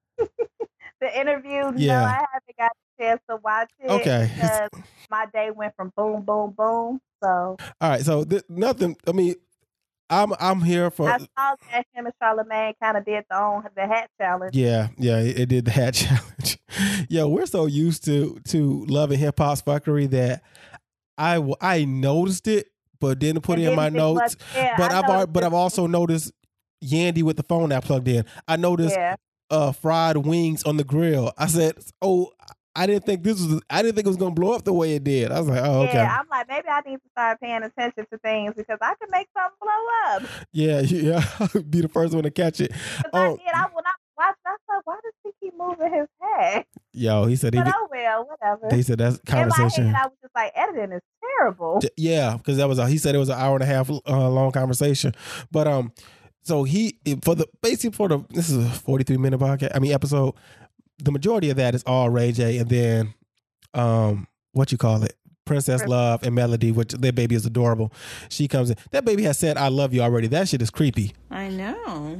The interview? No,
Yeah.
I haven't got a chance to watch it.
Okay.
Because my day went from boom, boom, boom. So
All right. So th- nothing. I mean, I'm I'm here for.
I saw that him and Charlamagne kind of did the own the hat challenge.
Yeah, yeah, it, it did the hat challenge. Yo, we're so used to to Love and Hip Hop's fuckery that I w- I noticed it, but didn't put
And
it in my
didn't think
notes.
much- yeah,
but
I
I've al-
noticed
but
it.
I've also noticed Yandy with the phone that plugged in. I noticed
Yeah.
uh fried wings on the grill. I said, "Oh, I didn't think this was. I didn't think it was gonna blow up the way it did." I was like, "Oh, okay."
Yeah, I'm like, maybe I need to start paying attention to things because I can make something blow up.
Yeah, yeah, be the first one to catch it.
'Cause
Oh,
I did. I when I watched, I thought, why does he keep moving his head?
yo, he said he.
But oh well, whatever.
They said that's conversation.
In my head, I was just like, editing is terrible.
D- Yeah, because that was a, he said it was an hour and a half uh, long conversation, but um, so he for the basically for the this is a forty-three minute podcast. I mean episode. The majority of that is all Ray J, and then um, what you call it, Princess
Prin-
Love and Melody, which their baby is adorable. She comes in. That baby has said "I love you" already. That shit is creepy.
I know.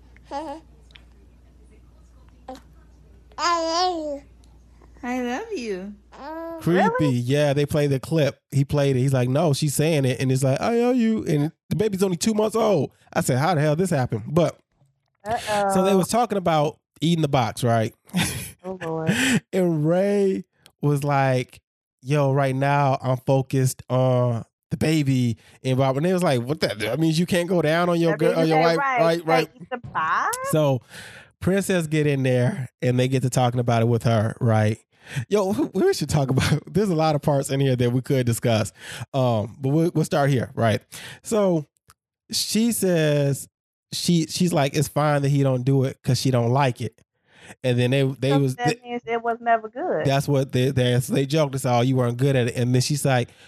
I love you.
Creepy.
Really?
Yeah, they play the clip. He played it. He's like, no, she's saying it, and it's like, I love you, and the baby's only two months old. I said, how the hell this happened? But
Uh-oh.
so they was talking about eating the box, right?
Oh Lord.
And Ray was like, yo, right now I'm focused on the baby. And Bob, and they was like, what that? That means you can't go down on your
That
girl,
means
on your
they
wife,
right.
right?
They
Right.
eat the pie?
So Princess get in there and they get to talking about it with her, right? Yo, we should talk about, there's a lot of parts in here that we could discuss. Um, but we'll, we'll start here, right? So she says, she she's like, it's fine that he don't do it because she don't like it. And then they they
So
was
that
they,
means it was never good.
that's what they they they joked us all. You weren't good at it, and then she's like,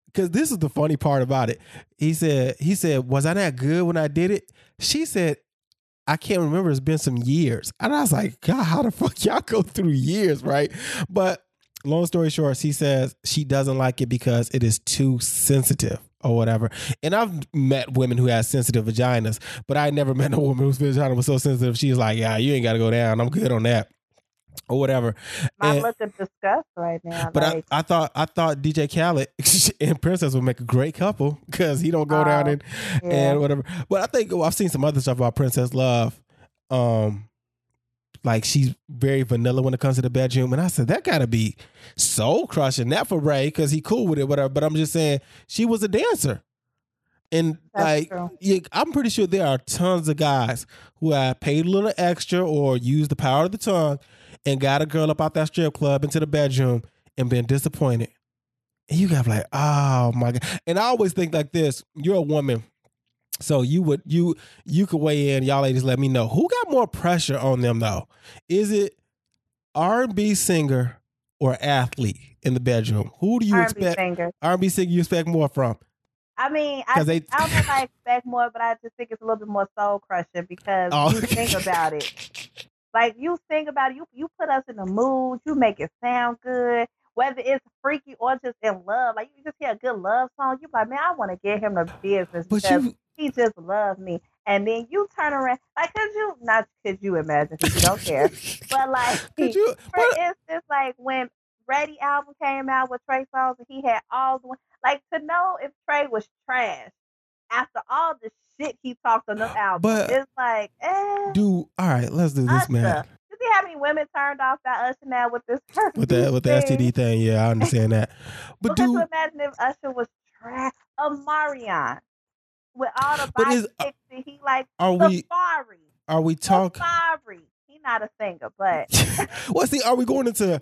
because this is the funny part about it. He said, he said, was I not good when I did it? She said, I can't remember. It's been some years. And I was like, God, how the fuck y'all go through years, right? But long story short, she says she doesn't like it because it is too sensitive or whatever. And I've met women who have sensitive vaginas, but I never met a woman whose vagina was so sensitive. She was like, yeah, you ain't got to go down. I'm good on that. Or whatever.
I
And-
look at disgust right now.
But
like,
I, I thought I thought D J Khaled and Princess would make a great couple because he don't go
Oh,
down and,
yeah.
and whatever. But I think well, I've seen some other stuff about Princess Love. Um, like she's very vanilla when it comes to the bedroom, and I said that gotta be soul crushing. Not for Ray because he cool with it, whatever. But I'm just saying she was a dancer, and
That's
like
true.
yeah, I'm pretty sure there are tons of guys who have paid a little extra or used the power of the tongue and got a girl up out that strip club into the bedroom and been disappointed. And you got like, oh my God. And I always think like this, you're a woman. So you would you you could weigh in, y'all ladies let me know. Who got more pressure on them though? Is it R and B singer or athlete in the bedroom? Who do you
R and B
expect
singer.
R and B singer you expect more from?
I mean, I,
'Cause they-
I don't know if I expect more, but I just think it's a little bit more soul crushing because
Oh.
you think about it. Like you think about it, you you put us in the mood, you make it sound good, whether it's freaky or just in love. Like you just hear a good love song, you like, man, I want to get him the business
But
because
you
he just loves me. And then you turn around, like, could you not? Could you imagine? Because you don't care, but like,
could you
for
what-
instance, like when Ready album came out with Trey Songz and he had all the one, like to know if Trey was trash after all the shit he talked on the album,
But-
it's like, eh.
do all right, let's do this,
Usher.
man.
You see how many women turned off by Usher now with this
With that with the S T D thing, yeah, I understand that. But
But could
do
you imagine if Usher was trash? Omarion with all the
But
body
is-
pics that he like.
are we
Safari.
are we talking
Safari. He not a singer, but
well, see, are we going into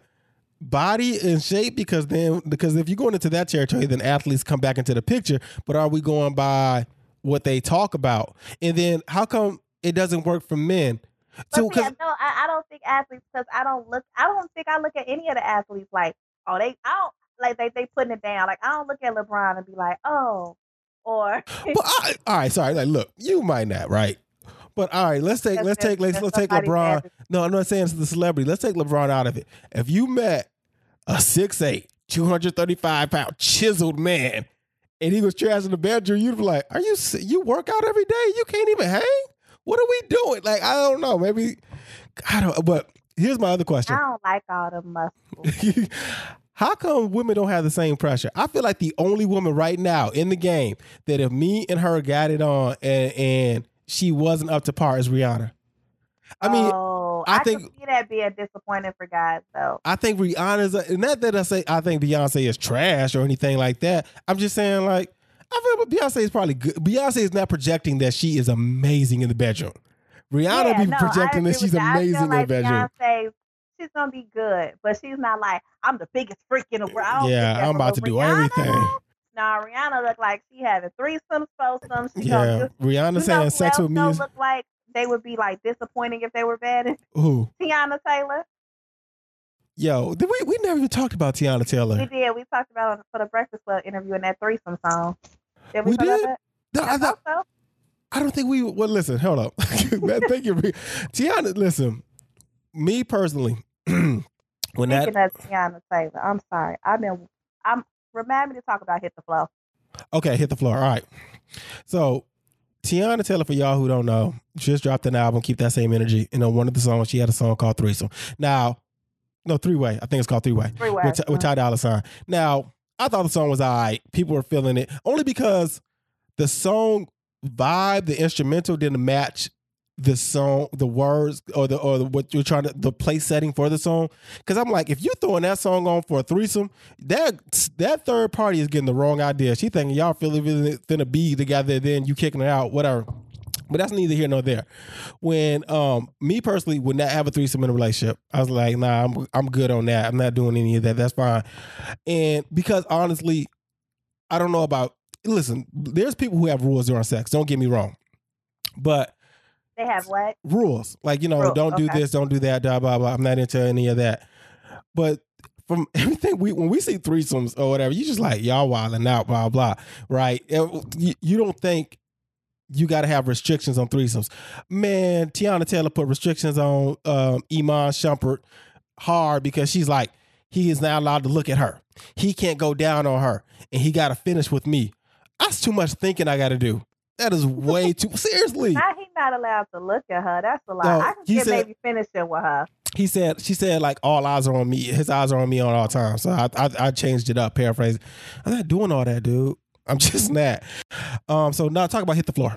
body and shape? Because then, because if you're going into that territory, then athletes come back into the picture. But are we going by what they talk about? And then how come it doesn't work for men?
But
So,
see,
because
no, I, I don't think athletes because I don't look. I don't think I look at any of the athletes like, oh, they. I don't like they. They putting it down. Like I don't look at LeBron and be like, oh, or
but I, all right, sorry, like, look, you might not, right? But all right, let's take
That's
let's
just-
take let's,
that's
let's take
somebody's
LeBron.
average.
No, I'm not saying it's the celebrity. Let's take LeBron out of it. If you met a six eight, two hundred thirty-five pound chiseled man, and he was trash in the bedroom, you'd be like, "Are you s- you work out every day? You can't even hang? What are we doing?" Like, I don't know. Maybe I don't. But here's my other question:
I don't like all the muscles.
How come women don't have the same pressure? I feel like the only woman right now in the game that if me and her got it on and and she wasn't up to par is Rihanna. I mean,
oh,
I
I,
think-
can see that being disappointing for guys though.
I think Rihanna's a, not that I say I think Beyonce is trash or anything like that. I'm just saying like I feel Beyonce is probably good. Beyonce is not projecting that she is amazing in the bedroom. Rihanna
yeah,
be
no, I
projecting
agree
that she's
with I
amazing
feel
in the
like
bedroom.
Beyonce, she's gonna be good, but she's not like I'm the biggest freak in the world. I don't
Yeah,
think that's
I'm
what
about to do
Rihanna
everything.
do. Nah, Rihanna look like she having threesomes, foursomes. She
Yeah,
gonna do,
Rihanna
you
saying
know who
sex
else
with me
don't
is
look like they would be like disappointing if they were bad?
who?
Tiana Taylor.
Yo, did we we never even talked about Tiana
We
Taylor.
did. We talked about it for the Breakfast Club interview in that threesome song. Did we,
We
talk
did?
about
No,
that?
I
I
thought
thought so.
I don't think we. Well, listen, hold up. Man, thank you, Tiana. Listen, me personally, when that
Speaking of Tiana Taylor, I'm sorry. I've been. I'm. Remind me to talk about Hit the Flow.
okay, hit the floor. All right. So Tiana Taylor, for y'all who don't know, just dropped an album. Keep that same energy. And on one of the songs, she had a song called Threesome. Now, no, Three Way. I think it's called Three Way.
Three
with,
words.
with Ty Dolla Sign. Now, I thought the song was all right. People were feeling it only because the song vibe, the instrumental didn't match the song, the words, or the or the, what you're trying to the place setting for the song. Because I'm like, if you throwing that song on for a threesome, that that third party is getting the wrong idea. She thinking y'all feeling finna be together, then you kicking her out, whatever. But that's neither here nor there. When um me personally would not have a threesome in a relationship, I was like, nah, I'm I'm good on that. I'm not doing any of that. That's fine. And because honestly, I don't know about. Listen, there's people who have rules during sex. Don't get me wrong, but
They have what?
rules like you know,
Rules,
don't do
okay.
this, don't do that, blah blah blah. I'm not into any of that. But from everything we when we see threesomes or whatever, you just like y'all wilding out, blah blah, right? You, you don't think you got to have restrictions on threesomes, man. Tiana Taylor put restrictions on um, Iman Shumpert hard because she's like, he is not allowed to look at her. He can't go down on her, and he got to finish with me. That's too much thinking I got to do. That is way too seriously.
Now he's not allowed to look at her. That's a lot.
No,
I can
he
get
said-
maybe finishing with her.
He said, she said, like, all eyes are on me. His eyes are on me on all times. So I, I, I changed it up, paraphrasing. I'm not doing all that, dude. I'm just not. Um, so now talk about Hit the Floor.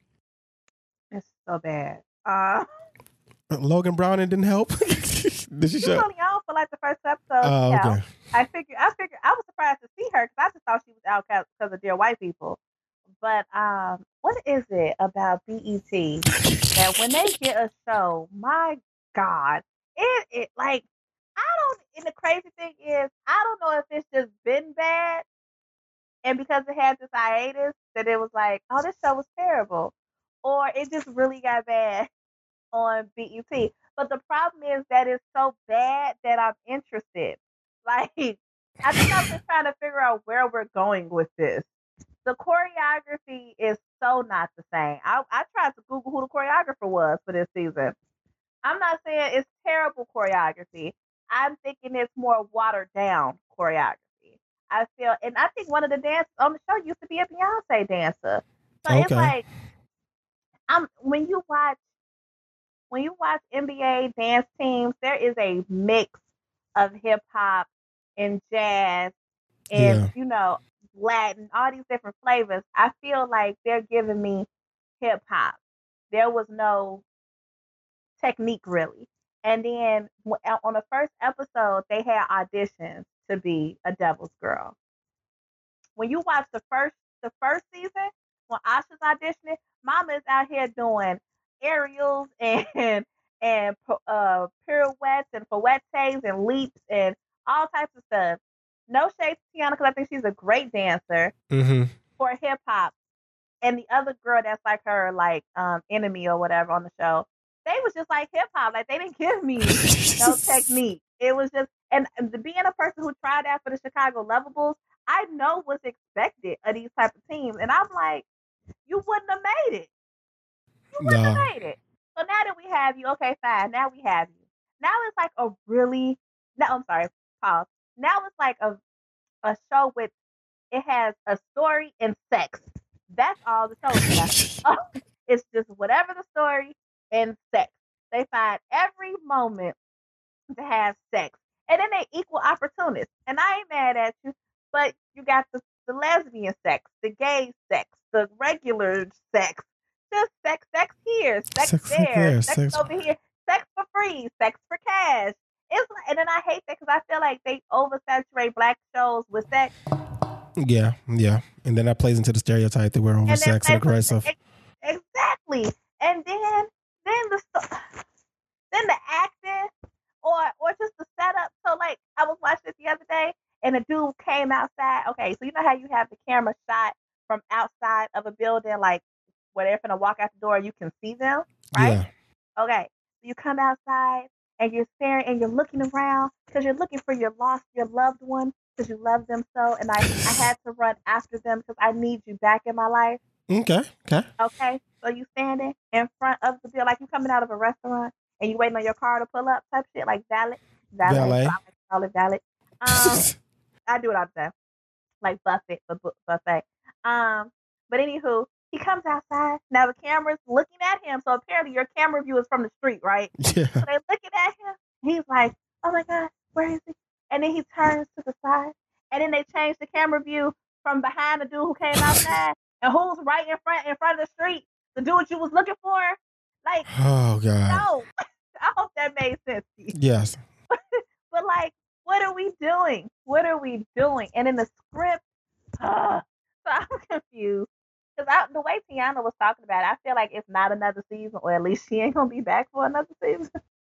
It's so bad. Uh,
Logan Brown didn't help. Did she
she was
show?
only on for like the first episode.
Oh,
yeah.
okay.
I figured, I figured, I was surprised to see her because I just thought she was outcast because of Dear White People. But um, what is it about B E T that when they get a show, my God, it it like I don't. And the crazy thing is, I don't know if it's just been bad, and because it had this hiatus, that it was like, oh, this show was terrible, or it just really got bad on B E T. But the problem is that it's so bad that I'm interested. Like, I think I'm just trying to figure out where we're going with this. The choreography is so not the same. I, I tried to Google who the choreographer was for this season. I'm not saying it's terrible choreography. I'm thinking it's more watered down choreography. I feel, and I think one of the dancers on the show used to be a Beyonce dancer. So it's
Okay.
like, I'm when you watch when you watch N B A dance teams, there is a mix of hip hop and jazz and
Yeah.
you know Latin, all these different flavors. I feel like they're giving me hip hop. There was no technique really. And then w- on the first episode, they had auditions to be a Devil's Girl. When you watch the first the first season, when Asha's auditioning, Mama is out here doing aerials and and uh, pirouettes and fouettes and leaps and all types of stuff. No shade to Tiana because I think she's a great dancer
Mm-hmm.
for hip hop. And the other girl that's like her, like um, enemy or whatever on the show, they was just like hip hop. Like they didn't give me no technique. It was just, and, and the, being a person who tried out for the Chicago Lovables, I know what's expected of these type of teams. And I'm like, you wouldn't have made it. You wouldn't
No.
have made it. So now that we have you, okay, fine. Now we have you. Now it's like a really, no, I'm sorry, pause. Now it's like a a show with, it has a story and sex. That's all the show is. It's just whatever the story and sex. They find every moment to have sex. And then they equal opportunists. And I ain't mad at you, but you got the, the lesbian sex, the gay sex, the regular sex. Just sex, sex here, sex,
Sex
there,
there,
sex,
sex-
over here, sex for free, sex for cash. It's like, and then I hate that because I feel like they oversaturate black shows with sex.
Yeah, yeah. And then that plays into the stereotype that we're over
And then
sex and
plays with-
aggressive.
ex- Exactly. And then then the sto- then the acting or or just the setup. So like I was watching it the other day and a dude came outside. Okay, so you know how you have the camera shot from outside of a building, like where they're gonna walk out the door, you can see them, right?
Yeah.
Okay. So you come outside and you're staring and you're looking around because you're looking for your lost, your loved one because you love them so. And I, I had to run after them because I need you back in my life.
Okay. Okay.
Okay. So you standing in front of the bill like you coming out of a restaurant and you waiting on your car to pull up type shit like valet. Valet.
Valet.
I like to call it valet. Um, I do it all the time. Like buffet, but bu- buffet. Um, but anywho, he comes outside. Now the camera's looking at him. So apparently your camera view is from the street, right?
Yeah.
So they're looking at him. He's like, oh my God, where is he? And then he turns to the side. And then they change the camera view from behind the dude who came outside. And who's right in front in front of the street? The dude you was looking for? Like,
Oh God.
no. I hope that made sense to you.
Yes.
But like, what are we doing? What are we doing? And in the script, uh, so I'm confused. Because the way Tiana was talking about it, I feel like it's not another season, or at least she ain't going to be back for another season.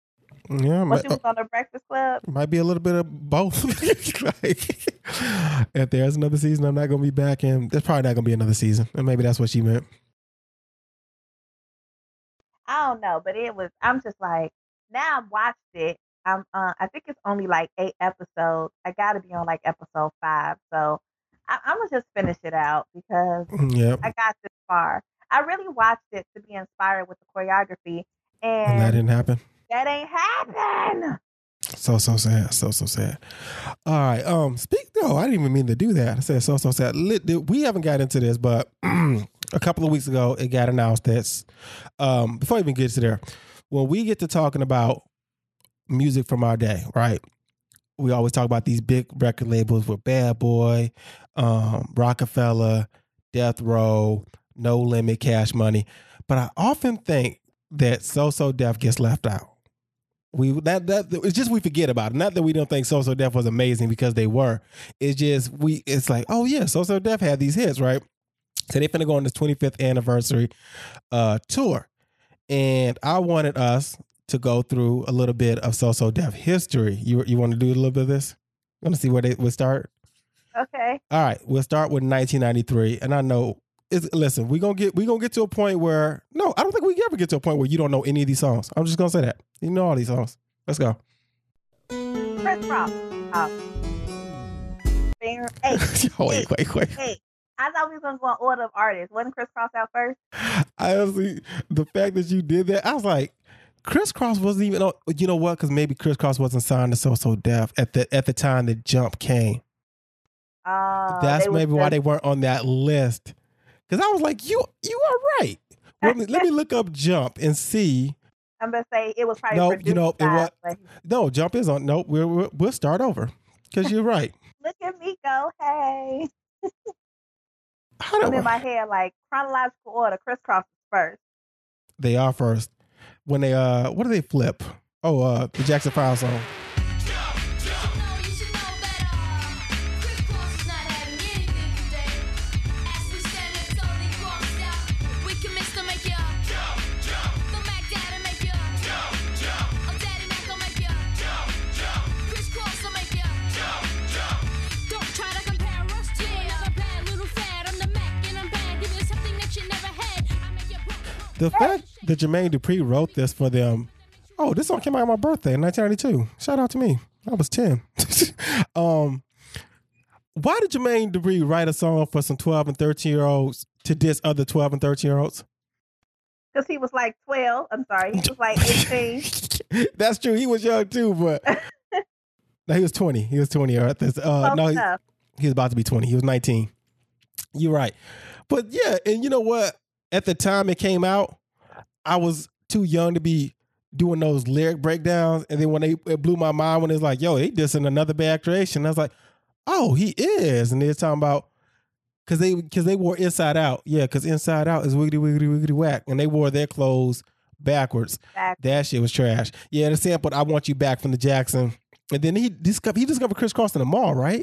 Yeah.
When
Might,
she was on the Breakfast Club.
might be a little bit of both. Like, if there's another season, I'm not gonna be back, and there's probably not gonna be another season, and maybe that's what she meant.
I don't know, but it was, I'm just like, now I've watched it, I'm uh, I think it's only like eight episodes. I got to be on like episode five, so I, I'm gonna just finish it out because
Yep.
I got this far. I really watched it to be inspired with the choreography,
And that
and
didn't happen.
that ain't happen.
So so sad. So so sad. All right. Um. Speak. No, I didn't even mean to do that. I said so so sad. Lit- We haven't got into this, but a couple of weeks ago, it got announced that. Um. Before I even get to there, when we get to talking about music from our day, right? We always talk about these big record labels with Bad Boy, um, Rockefeller, Death Row, No Limit, Cash Money. But I often think that So So Def gets left out. We that that it's just we forget about it. Not that we don't think So So Def was amazing because they were. It's just we. It's like, oh yeah, So So Def had these hits, right? So they finna go on this twenty-fifth anniversary uh, tour, and I wanted us to go through a little bit of So So Def history. You you want to do a little bit of this? Want to see where they would start?
Okay.
All right, we'll start with nineteen ninety-three, and I know. It's, listen, we gonna get we gonna get to a point where no, I don't think we can ever get to a point where you don't know any of these songs. I'm just gonna say that you know all these songs. Let's go.
Chris Cross. Uh, Hey,
oh, wait, wait, wait.
hey. I thought we was gonna go in order of artists. Wasn't Chris Cross out first?
I honestly, the fact that you did that, I was like, Chris Cross wasn't even on. You know what? Because maybe Chris Cross wasn't signed to So So Def at the at the time that Jump came.
Uh,
That's
they was
maybe why
just-
they weren't on that list. Because I was like, you you are right. Let me, let me look up Jump and see.
I'm gonna say it was probably
No,
produced
you know, it
by,
wa-
but
No, Jump is on. No, we're, we're, we'll start over. Because you're right.
look at me go, hey.
How
I'm
do,
in my head like chronological order. Chris Cross is first.
they are first. When they, uh, what do they flip? Oh, uh, the Jackson Five song. The fact that Jermaine Dupri wrote this for them. Oh, this song came out on my birthday in nineteen ninety-two. Shout out to me. I was ten. um, why did Jermaine Dupri write a song for some twelve and thirteen year olds to diss other twelve and thirteen year olds?
Because he was like twelve. I'm sorry. He was like eighteen.
That's true. He was young too, but no, he was twenty. He was twenty. At this, uh,
Close
no, he,
enough.
he was about to be twenty. He was nineteen. You're right. But yeah, and you know what? At the time it came out, I was too young to be doing those lyric breakdowns. And then when they it blew my mind when it's like, yo, they dissing Another Bad Creation. I was like, oh, he is. And they're talking about because they because they wore Inside Out. Yeah, because Inside Out is wiggity wiggity wiggity whack. And they wore their clothes backwards.
Back.
That shit was trash. Yeah, the sample I Want You Back from the Jackson. And then he discovered he discovered Chris Cross in the mall, right?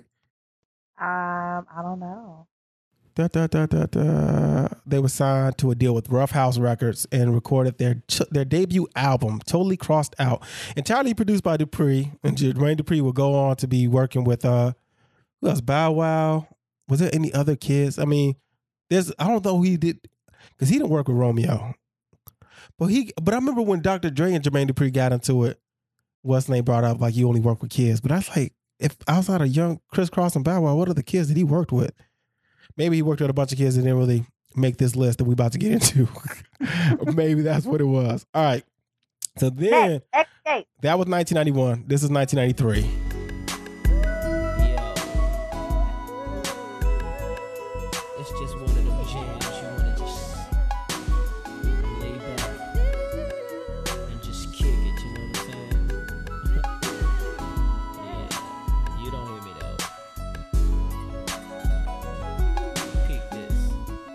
Um, I don't know.
Da, da, da, da, da. They were signed to a deal with Rough House Records and recorded their their debut album, Totally Crossed Out, entirely produced by Dupree. And Jermaine Dupri will go on to be working with uh, who else? Bow Wow. Was there any other kids? I mean, there's I don't know who he did because he didn't work with Romeo. But he but I remember when Doctor Dre and Jermaine Dupri got into it, what's his name brought up like you only work with kids. But I was like, if outside of young Chris Cross and Bow Wow, what are the kids that he worked with? Maybe he worked with a bunch of kids that didn't really make this list that we about to get into. Maybe that's what it was. All right. So then
Next, Escape.
that was nineteen ninety-one. This is nineteen ninety-three.
Yo. It's just one of them jams you wanna just lay back and just kick it, you know what I'm saying? Yeah, you don't hear me though. Peek this.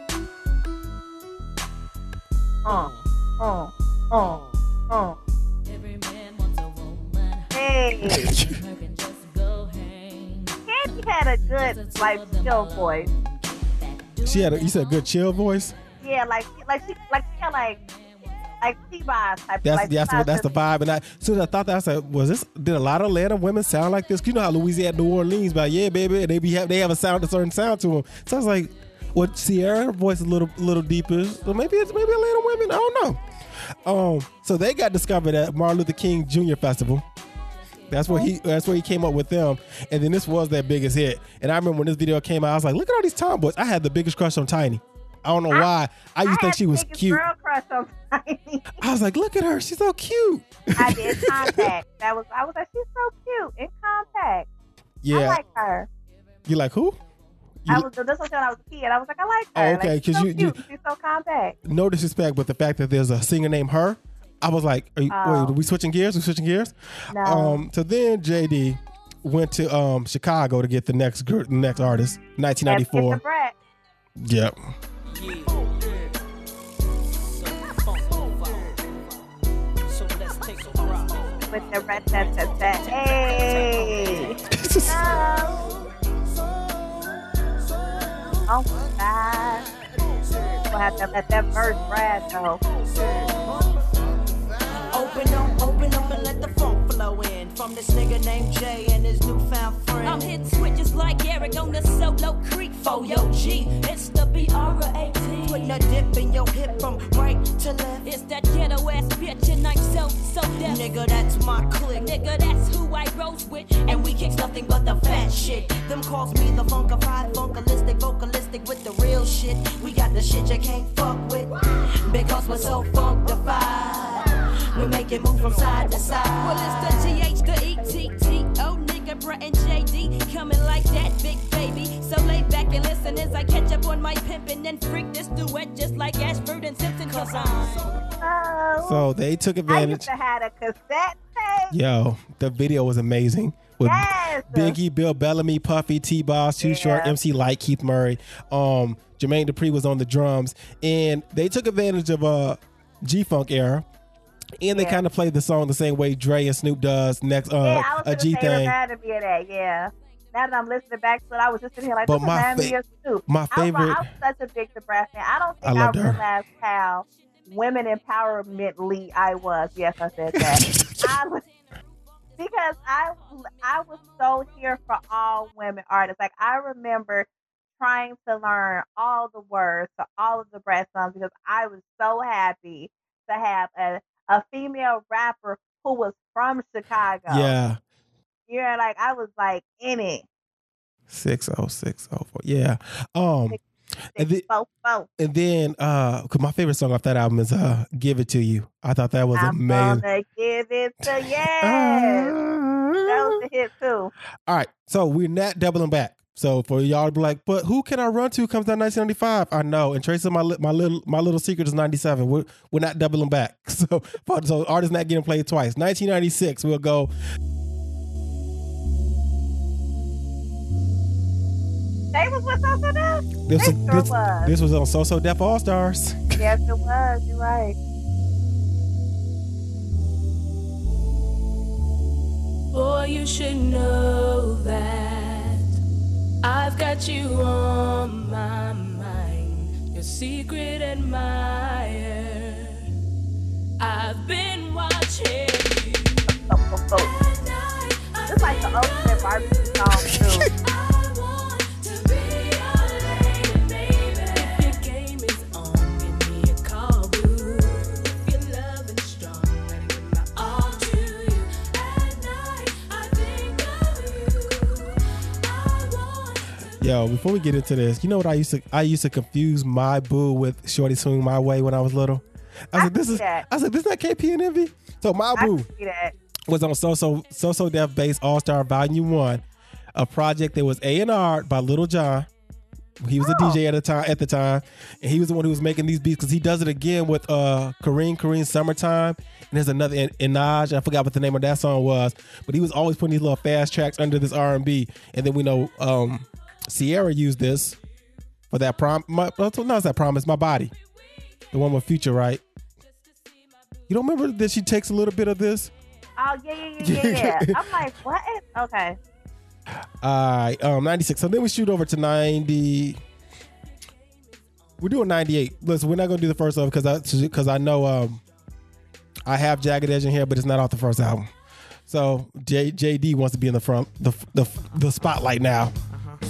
Uh, uh, uh, uh.
Every man wants a woman.
Hey.
Her can just go hang.
Candy had a good, like, chill voice.
She had a, you said a good chill voice.
Yeah, like, like she, like she had like, like T-Boz type.
That's
like
that's what that's the
T-Boz
vibe. And I soon as I thought that I said, was this did a lot of Atlanta women sound like this? 'Cause you know how Louisiana, New Orleans, but yeah, baby, and they be have they have a sound a certain sound to them. So I was like, what Sierra her voice is a little little deeper. So maybe it's maybe Atlanta women. I don't know. Um, so they got discovered at Martin Luther King Junior Festival. That's where he. That's where he came up with them, and then this was their biggest hit. And I remember when this video came out, I was like, "Look at all these tomboys." I had the biggest crush on Tiny. I don't know why. I used to think she was cute.
Girl crush on Tiny.
I was like, "Look at her, she's so cute."
I did Compact. That was. I was like, she's so cute in Compact.
Yeah,
I like her.
You like who? You,
I was. This was when I was a kid. I was like, I like her.
Oh, okay,
like, she's
'cause
so
you-
cute.
you-
She's so compact.
no disrespect, but the fact that there's a singer named Her, I was like, are you,
Oh.
wait, are we switching gears? We switching gears?
No.
Um, so then J D went to um Chicago to get the next gr- next artist, nineteen
Let's get the
ninety-four.
brat.
Yep.
Yeah. So funky. So let's take a ride.
With the rat tat tat tat. Hey. No. Oh my God. We'll have to let that verse Brad go.
Open up, open up and let the funk flow in from this nigga named Jay and his newfound friend.
I'm hitting switches like Eric on the solo creek for your G. It's the B R A T.
Putting a dip in your hip from right to left.
It's that ghetto ass bitch and I'm so, so deaf.
Nigga, that's my clique.
Nigga, that's who I rose with.
And we kicks nothing but the fat shit. Them calls me the funkified, funkalistic, vocalistic with the real shit. We got the shit you can't fuck with. Because we're so funkified. We make it move from side to side.
Well, it's the G H, the E T T. Oh, nigga, Brett and J D coming like that, big baby. So lay back and listen as I catch up on my pimpin' and freak this duet just like Ashford and Simpson. Cause I'm
Oh.
So they took
I
advantage.
used to have a cassette tape.
Yo, the video was amazing. With
Yes.
Biggie, Bill Bellamy, Puffy, T-Boss, Too
Yeah.
Short, M C Light, Keith Murray. Um, Jermaine Dupri was on the drums. And they took advantage of uh, G-Funk era. And they
Yeah.
kind of played the song the same way Dre and Snoop does next uh,
Yeah, I was
a
gonna
G
say it
thing.
reminded me of that. Yeah. Now that I'm listening back to it, I was just sitting here like,
But
this
my
reminds me
fa-
of Snoop.
my
I was,
favorite-
I'm such a big DeBrat fan. I don't
I
think I,
loved her.
realized how women empowermently I was. Yes, I said that. I was, because I I was so here for all women artists. Like I remember trying to learn all the words to all of the Brat songs because I was so happy to have a, a female rapper who was from Chicago.
Yeah.
Yeah, like I was like in it.
six oh six oh four. Yeah. Um, and, the,
Fo, fo.
and then, uh, 'cause my favorite song off that album is uh, Give It To You. I thought that was
I'm
amazing.
gonna give it to yes.
Ah.
That was the hit too.
All right, so we're not doubling back. So for y'all to be like, but who can I run to? Comes out nineteen ninety-five. I know. And Tracy, my li- my little my little secret is ninety-seven. We're we're not doubling back. So so artists not getting played twice. nineteen ninety-six. We'll go.
They was with us on this?
This
They
was
sure
this,
was.
this was on So So Def All Stars.
Yes, it was. You're right.
Boy, you should know that I've got you on my mind, your secret admirer. I've been watching you.
So, so, so. It's like the ultimate barbecue song too.
I want to be your lady, baby. If your game is on, give me a call, boo. If your love is strong, ready to give my all to you. At night, I think of you. I want to
Yo, before we get into this, you know what I used to I used to confuse my boo with Shorty Swing My Way when I was little. I was
I
like, this
see
is
that.
I was like, this is not K P and Envy. So my
I
boo
can see that.
was on So So So So Def Bass All Star Volume One, a project that was A and R by Little John. He was
Oh.
a D J at the time. At the time, and he was the one who was making these beats because he does it again with uh Kareem Kareem Summertime, and there's another in Inaj. I forgot what the name of that song was, but he was always putting these little fast tracks under this R and B. And then we know um Sierra used this for that prom. My, no, it's that Promise My Body, the one with Future, right? You don't remember that she takes a little bit of this?
Oh yeah, yeah, yeah, yeah. yeah. I'm like, what? Is, okay.
All right, um, ninety-six. So then we shoot over to ninety. We're doing ninety-eight. Listen, we're not gonna do the first one because I because I know um, I have Jagged Edge in here, but it's not off the first album. So J JD wants to be in the front, the the the spotlight now.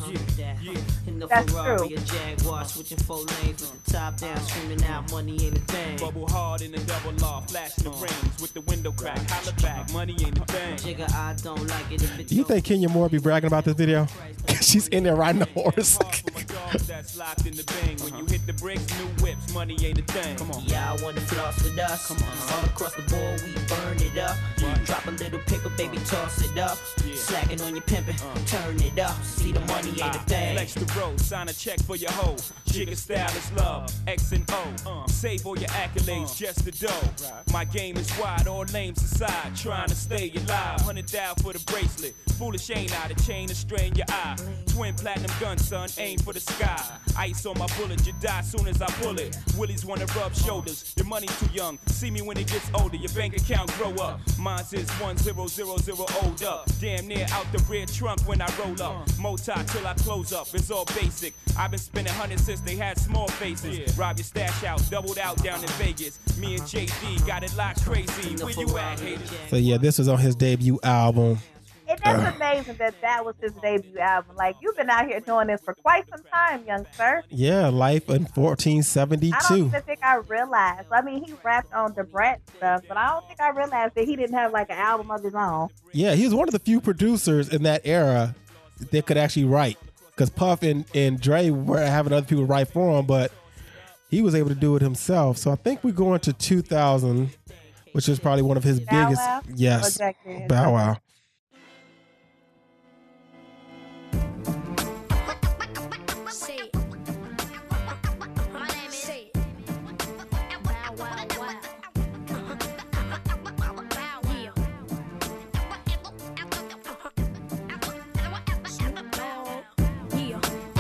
that. In the
That's
Ferrari
true.
or Jaguar, switching four lanes with the top down, screaming out, money ain't a thing.
Bubble hard in the double law, flashing the rims with the window crack. Holla back, money ain't a thing.
Jigga, I don't like it if it
Do you think Kenya Moore be bragging about this video? She's in there riding the horse.
Hard for my dogs that's locked in the bang. When you hit the bricks, new whips, money ain't a thing. Come on.
Y'all wanna floss with us? Come on. All across the board, we burn it up. Drop a little pickle, baby, toss it up. Slacking on your pimpin', turn it up. See the money ain't a thing.
Flex the road, sign a check for your hoe. Jigga style is love, X and O. Save all your accolades, just the dough. My game is wide, all lanes aside. Trying to stay alive, hundred down for the bracelet. Foolish ain't I, the chain to strain your eye. Twin platinum gun, son, aim for the sky. Ice on my bullet, you die soon as I pull it. Willies wanna rub shoulders, your money's too young. See me when it gets older, your bank account grow up. Mine's is one zero zero zero old up. Damn near out the rear trunk when I roll up. Moti till I close up, it's all basic. I've been spending hundreds since they had small faces. Rob your stash out, doubled out down in Vegas. Me and J D got it locked crazy. Where you at, haters?
So yeah, this was on his debut album.
And that's amazing that that was his debut album. Like, you've been out here doing this for quite some time, young sir.
Yeah, Life in fourteen
I
seventy-two.
don't even think I realized. I mean, he rapped on the Brat stuff, but I don't think I realized that he didn't have like an album of his own.
Yeah, he was one of the few producers in that era that could actually write. Because Puff and, and Dre were having other people write for him, but he was able to do it himself. So I think we're going to two thousand, which is probably one of his
Bow
biggest.
Wow?
Yes,
Or Jack Daniels?
Bow Wow.
Say it. My name is Say it. Bow wow wow. Bow yeah. Snoop Dogg. Yeah.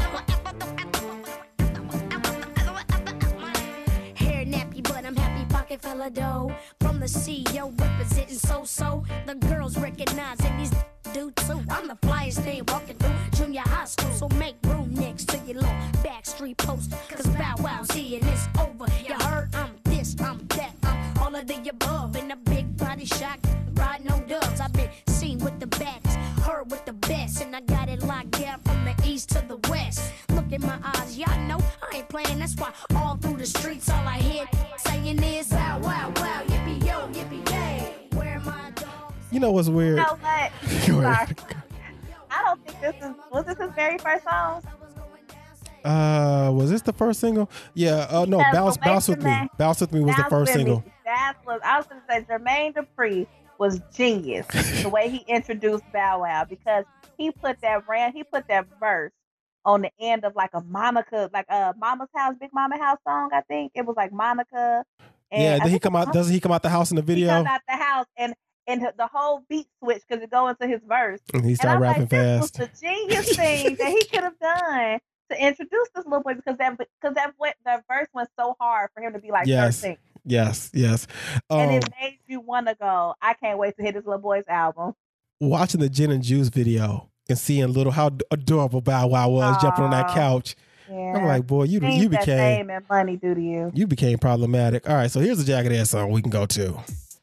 Hair nappy, but I'm happy. Pocket full of dough. From the C E O representing so-so. The girls recognizing these do too. I'm the flyest thing walking through junior high school. So make room next to your little backstreet poster. Cause Bow Wow's here and it's over. You heard I'm this, I'm that, I'm all of the above. In a big body shot, riding on dubs. I've been seen with the backs, heard with the best. And I got it locked down from the east to the west. Look in my eyes, y'all know I ain't playing. That's why all through the streets all I hear saying is Bow Wow Wow, yippee yo, yippee yay. Where my dogs?
You know what's weird?
You know what?
Go ahead.
Sorry. I don't think this is, was this his very first song?
Uh, was this the first single? Yeah. Uh, no,
Yeah,
bounce,
so
bounce with me.
basically,
Bounce with me was the
Bounce
first
With Me.
single.
That was, I was going to say Jermaine Dupri was genius the way he introduced Bow Wow, because he put that ran, he put that verse on the end of like a Monica, like a Mama's House, Big Mama House song. I think it was like Monica. And
Yeah.
I
Then he
think
come
it
out.
was
Doesn't he come out the house in the
He
video?
comes out the house and and the whole beat switch because it go into his verse.
And he
And
started
I'm
rapping
like, this
fast.
was the genius thing that he could have done to introduce this little boy, because that because that went, that verse went so hard for him to be like
Yes.
thirteen,
Yes. Yes.
and
Um,
it made you want to go. I can't wait to hear this little boy's album.
watching the Gin and Juice video and seeing little how adorable Bow Wow was jumping on that
Aw.
couch.
Yeah,
I'm like, boy, you
things
you
that
became
fame and money do to you.
you became problematic. All right, so here's a Jagged Edge song we can go to.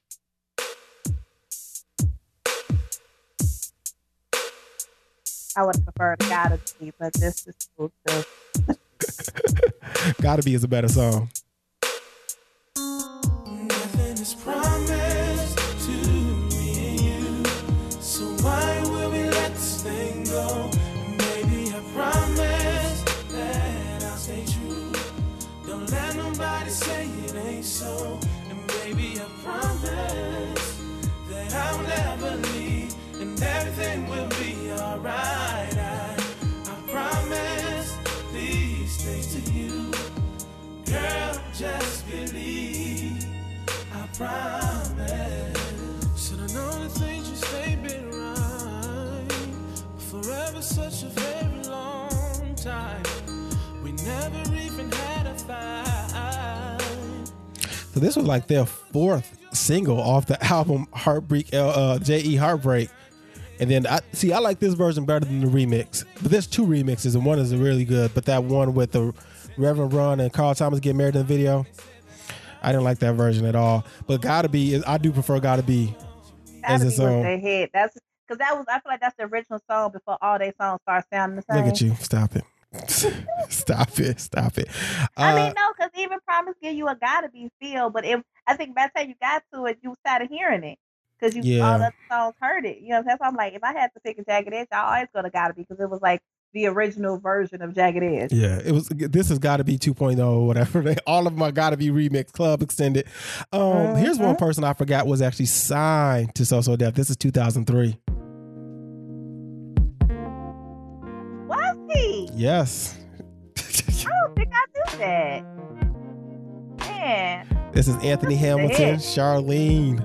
I would have preferred Gotta Be, but this is cool too.
Gotta Be is a better song.
Nothing is promised to me and you, so why will we let this thing go? Maybe I promise that I'll stay true. Don't let nobody say it ain't so. And baby, I promise that I'll never leave, and everything will be alright. I, I promise these things to you, girl. Just believe. I promise. Should I know the things you say been right? Forever such a very long time. We never even had a fight.
So this was like their fourth single off the album Heartbreak, uh, J E Heartbreak. And then I see I like this version better than the remix. But there's two remixes and one is really good. But that one with the Reverend Run and Carl Thomas getting married in the video, I didn't like that version at all. But Gotta Be, is I do prefer Gotta Be as
Gotta
its
Be was
own.
their hit. That's because that was I feel like that's the original song before all their songs start sounding the same.
Look at you. Stop it. Stop it. Stop it.
I
Uh,
mean, no, because even Promise give you a gotta be feel, but if I think by the time you got to it, you started hearing it because you
Yeah.
all the other songs heard it. You know, that's why I'm like, if I had to pick a Jagged Edge, I always go to gotta be because it was like the original version of Jagged Edge.
Yeah, it was. This has got to be two point oh or whatever. They- All of them got to be remixed, club extended. Um, Here's one person I forgot was actually signed to So So Def. This is two thousand three.
Was he?
Yes.
I don't think I knew that. Man.
This is Anthony Hamilton,
hit.
Charlene.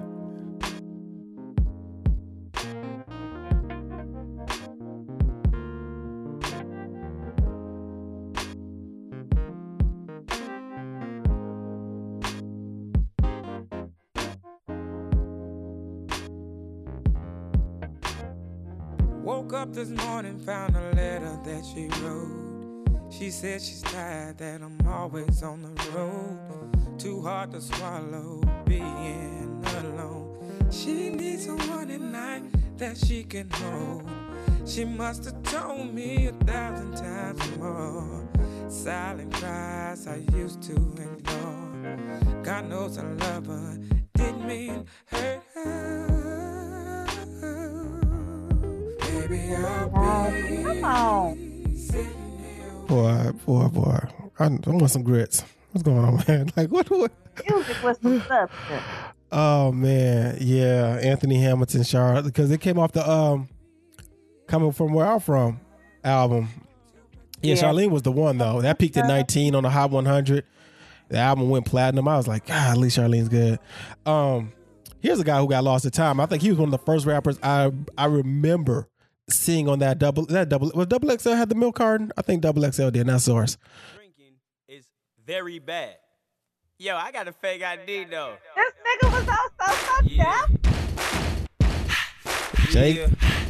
Woke up this morning, found a letter that she wrote. She said she's tired, that I'm always on the road. Too hard to swallow being alone. She needs someone at night that she can hold. She must have told me a thousand times more. Silent cries I used to ignore. God knows I love her, didn't mean hurt her. Baby, I'll be
Come on.
Boy, boy, boy. I, I want some grits. What's going on, man? Like, what? what?
Music was some substance.
Oh, man. Yeah, Anthony Hamilton, Charlotte. Because it came off the um, Coming From Where I'm From album. Yeah,
Yeah.
Charlene was the one, though. That peaked at nineteen on the Hot one hundred. The album went platinum. I was like, God, at least Charlene's good. Um, here's a guy who got lost to time. I think he was one of the first rappers I I remember seeing on that double that double was double X L had the milk carton. I think double X L did, not Source.
Drinking is very bad. Yo, I got a fake I D though.
This nigga was also so
Yeah.
deaf.
Jake,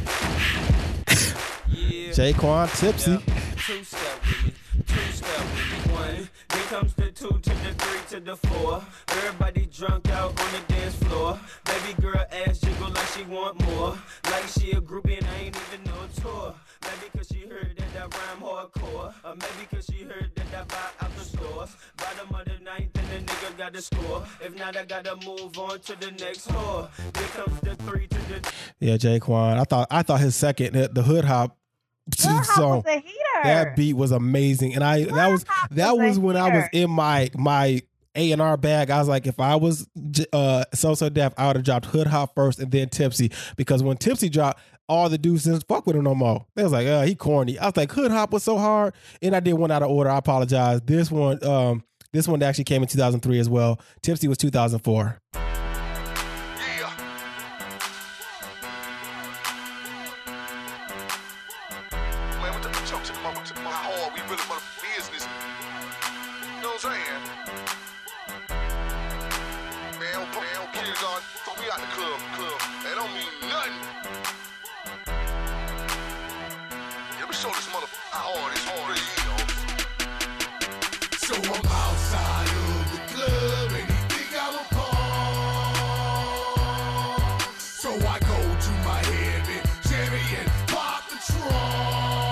Yeah.
Jaquan Tipsy.
Yeah. Two step with me, two step with me. One, then comes the two to the three to the four. Everybody drunk out on the dance floor. Baby girl ass jiggle like she want more. Like she a groupie and I ain't even no tour. Maybe cause she heard that I rhyme hardcore. Or maybe cause she heard that I buy out the stores. Bottom of the ninth and the nigga got the score. If not, I gotta move on to the next whore. Then comes the three to the
Yeah, Jaquan. I thought I thought his second the, the Hood Hop
Hood Hop
song.
was a heater.
That beat was amazing, and I that was
Hop
that
was a
was when I was
heater.
in my my A and R bag. I was like, if I was uh, So So Def, I would have dropped Hood Hop first and then Tipsy, because when Tipsy dropped, all the dudes didn't fuck with him no more. They was like, oh, he corny. I was like, Hood Hop was so hard, and I did one out of order. I apologize. This one, um, this one actually came in two thousand three as well. Tipsy was two thousand four.
Man, what the choke to the mother to my hard, we really mother business. You know what I'm saying? Man, don't put man, kids on, so we out the club, club. That don't mean nothing. Yeah, let me show this mother how hard it's hard, you know. So I'm outside of the club and he think I'm a punk. So I go to my heavy Chevy and pop the trunk.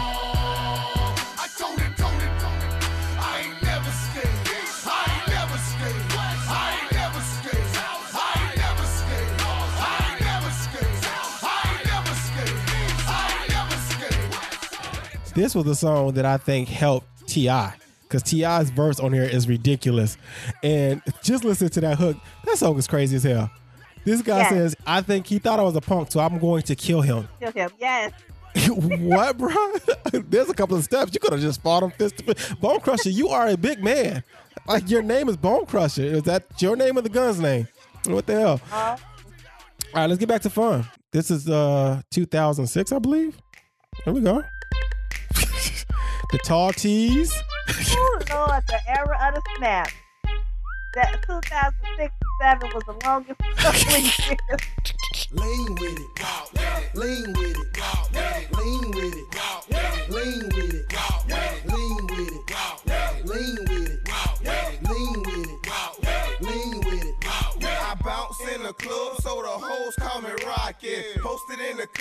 I told him, told him, told him, I ain't never scared. I ain't never scared. I ain't never scared. I ain't never scared. I ain't never scared. I ain't never scared. I ain't never scared.
This was the song that I think helped T I, because T I's verse on here is ridiculous. And just listen to that hook. That song is crazy as hell. This guy
Yes.
says, I think he thought I was a punk, so I'm going to kill him.
Kill him. Yes.
What, bro? There's a couple of steps. You could have just fought him fist to fist. Bone Crusher, you are a big man. Like, your name is Bone Crusher. Is that your name or the gun's name? What the hell?
Uh,
All right, let's get back to fun. This is uh two thousand six, I believe. There we go. The Tall Tees.
oh, Lord, the era of the snap. That two thousand six to seven was the longest couple of years.
Lean with it, lean with it, lean with it, lean with it, lean with it, lean with it, lean with it, lean with it.
I bounce in the club, so the hoes call me Rocket. Posted in the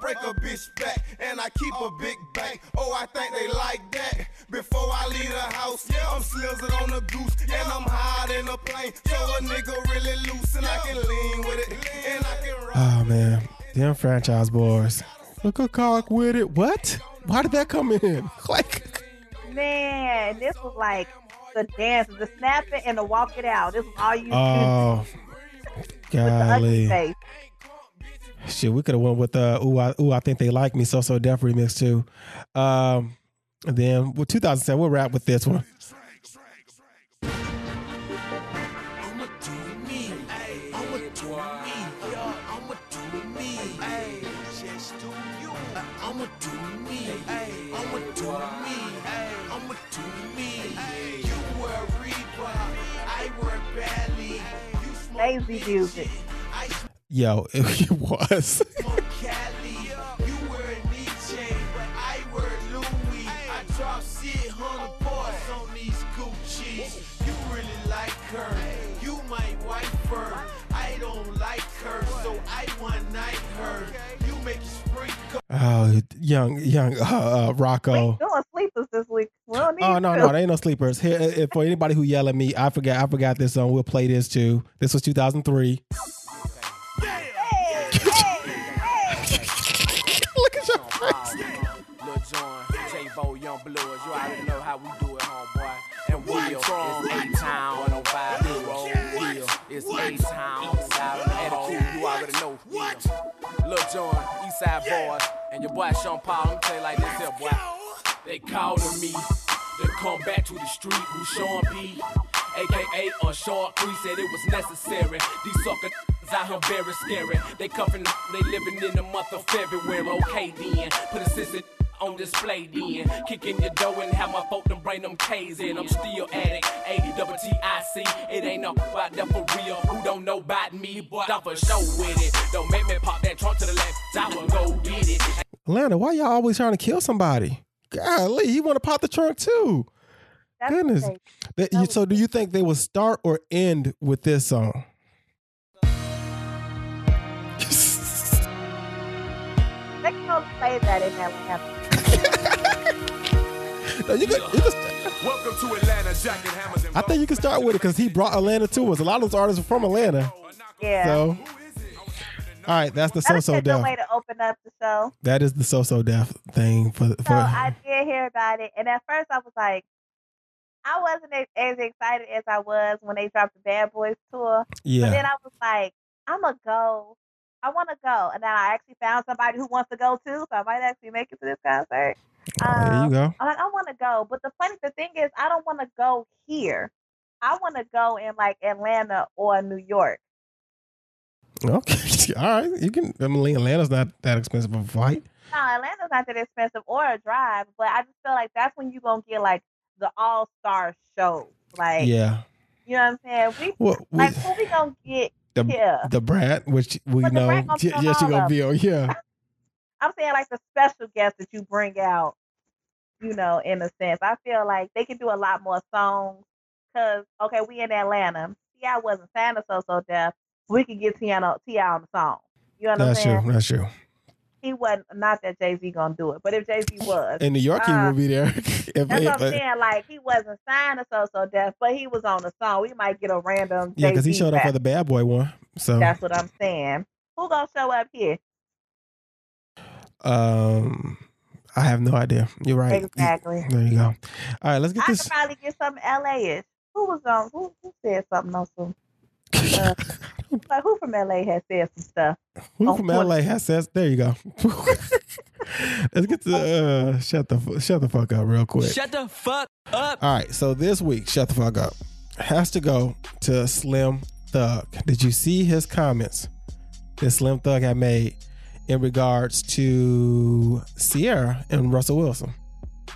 break a bitch back, and I keep a big bang. Oh, I think they like that. Before I leave the house, I'm slizzing on the goose, and I'm high in the plane. So a nigga really loose, and I can lean with it, and I can ride.
Oh man, them franchise boys. Look a cock with it. What? Why did that come in? Like,
Man, this was like the dance, the snap it and the walk it out. This was all you
oh,
do. With the ugly
golly.
face.
Shit, we could have went with uh, ooh, I, ooh, I think they like me. So so Def remix too. Um, and then with two thousand seven, we'll wrap with this one.
I'ma do me, I'ma do me, I'ma do me, just do you. I'ma do me, I'ma do me, I'ma do me. You wear Reebok, I wear Bally. You smoke
Lazy music.
Yo, it was.
Cali. You wear Nietzsche, but I wear Louis. I drop shit hundred bars on these Gucci's. You really like her, you my wife her. I don't like her, so I one night her. You make it spring.
Oh, young, young uh, uh, Rocco.
We doing sleepers this week. We don't need
Oh no,
to.
no, there ain't no sleepers. Here, if, for anybody who yell at me, I forgot, I forgot this song. We'll play this too. This was two thousand three. Look at your face.
Lil Jon, J-Bo, Young Blues, you already know how we do it, homeboy. And Will, it's A-Town, one oh five Road Hill. It's A-Town, South Attitude, you already know. What? Lil Jon, Eastside Boys, and your boy Sean Paul, let me tell you like this here, boy. They calling me to come back to the street, who Sean P. A K A on short three said it was necessary. These sucker out here very scary. They cuffing, they living in the month of February. Okay then, put a sister on display then. Kicking your door and have my folk them bring them K's in. I'm still addict, eighty double T I C. It ain't no about that for real. Who don't know about me, but I'm for sure with it. Don't make me pop that trunk to the left. I will go get it.
Atlanta, why y'all always trying to kill somebody? Golly, you want to pop the trunk too?
That's
Goodness.
okay.
That- you- so do you think they will start or end with this song?
They can only play that in Atlanta.
No, you could, you could,
Welcome to Atlanta, Jacket Hammers and
I think you can start with it because he brought Atlanta to us. A lot of those artists are from Atlanta.
Yeah.
So, all right, that's the
That's
so so
a good way
deaf.
to open up the show.
That is the so so deaf thing for
So
for.
I did hear about it, and at first I was like, I wasn't as, as excited as I was when they dropped the Bad Boys tour.
Yeah.
But then I was like, I'm gonna go. I want to go, and then I actually found somebody who wants to go too, so I might actually make it to this concert.
Oh, there you go.
I'm like, I want to go, but the funny the thing is, I don't want to go here. I want to go in like Atlanta or New York.
Okay, all right. You can. I mean, Atlanta's not that expensive of a flight.
No, Atlanta's not that expensive or a drive, but I just feel like that's when you're gonna get like the all star show. Like,
Yeah.
you know what I'm saying? We
Well, we-
like who we gonna get
The
here?
the Brat, which we
But the
know,
Brat gonna
yeah,
come
yeah, she
all
gonna
up.
be on. Yeah.
I'm saying like the special guests that you bring out, you know, in a sense. I feel like they can do a lot more songs because, okay, we in Atlanta. T I wasn't signed to So So Def. We could get T I on, T I on the song. You know what I'm
That's
saying?
true. That's true.
He wasn't, not that Jay-Z gonna do it, but if Jay-Z was.
In New York, he
uh,
will be there. if,
That's
if-
what I'm saying. Like, he wasn't signed to So So Def, but he was on the song. We might get a random
yeah, because he
Jay-Z
showed up
rap.
for the Bad Boy one. So
That's what I'm saying. Who gonna show up here?
um, I have no idea. You're right.
Exactly.
There you go. All right, let's get
I
this.
could probably get some L A-ish. Who was on? Who, who said something on some? Uh, like who from L A has said some stuff?
Who
on
from
Twitter?
L A has says? There you go. Let's get to uh, shut the fu- shut the fuck up real quick.
Shut the fuck up.
All right, so this week, shut the fuck up, has to go to Slim Thug. Did you see his comments that Slim Thug had made in regards to Sierra and Russell Wilson?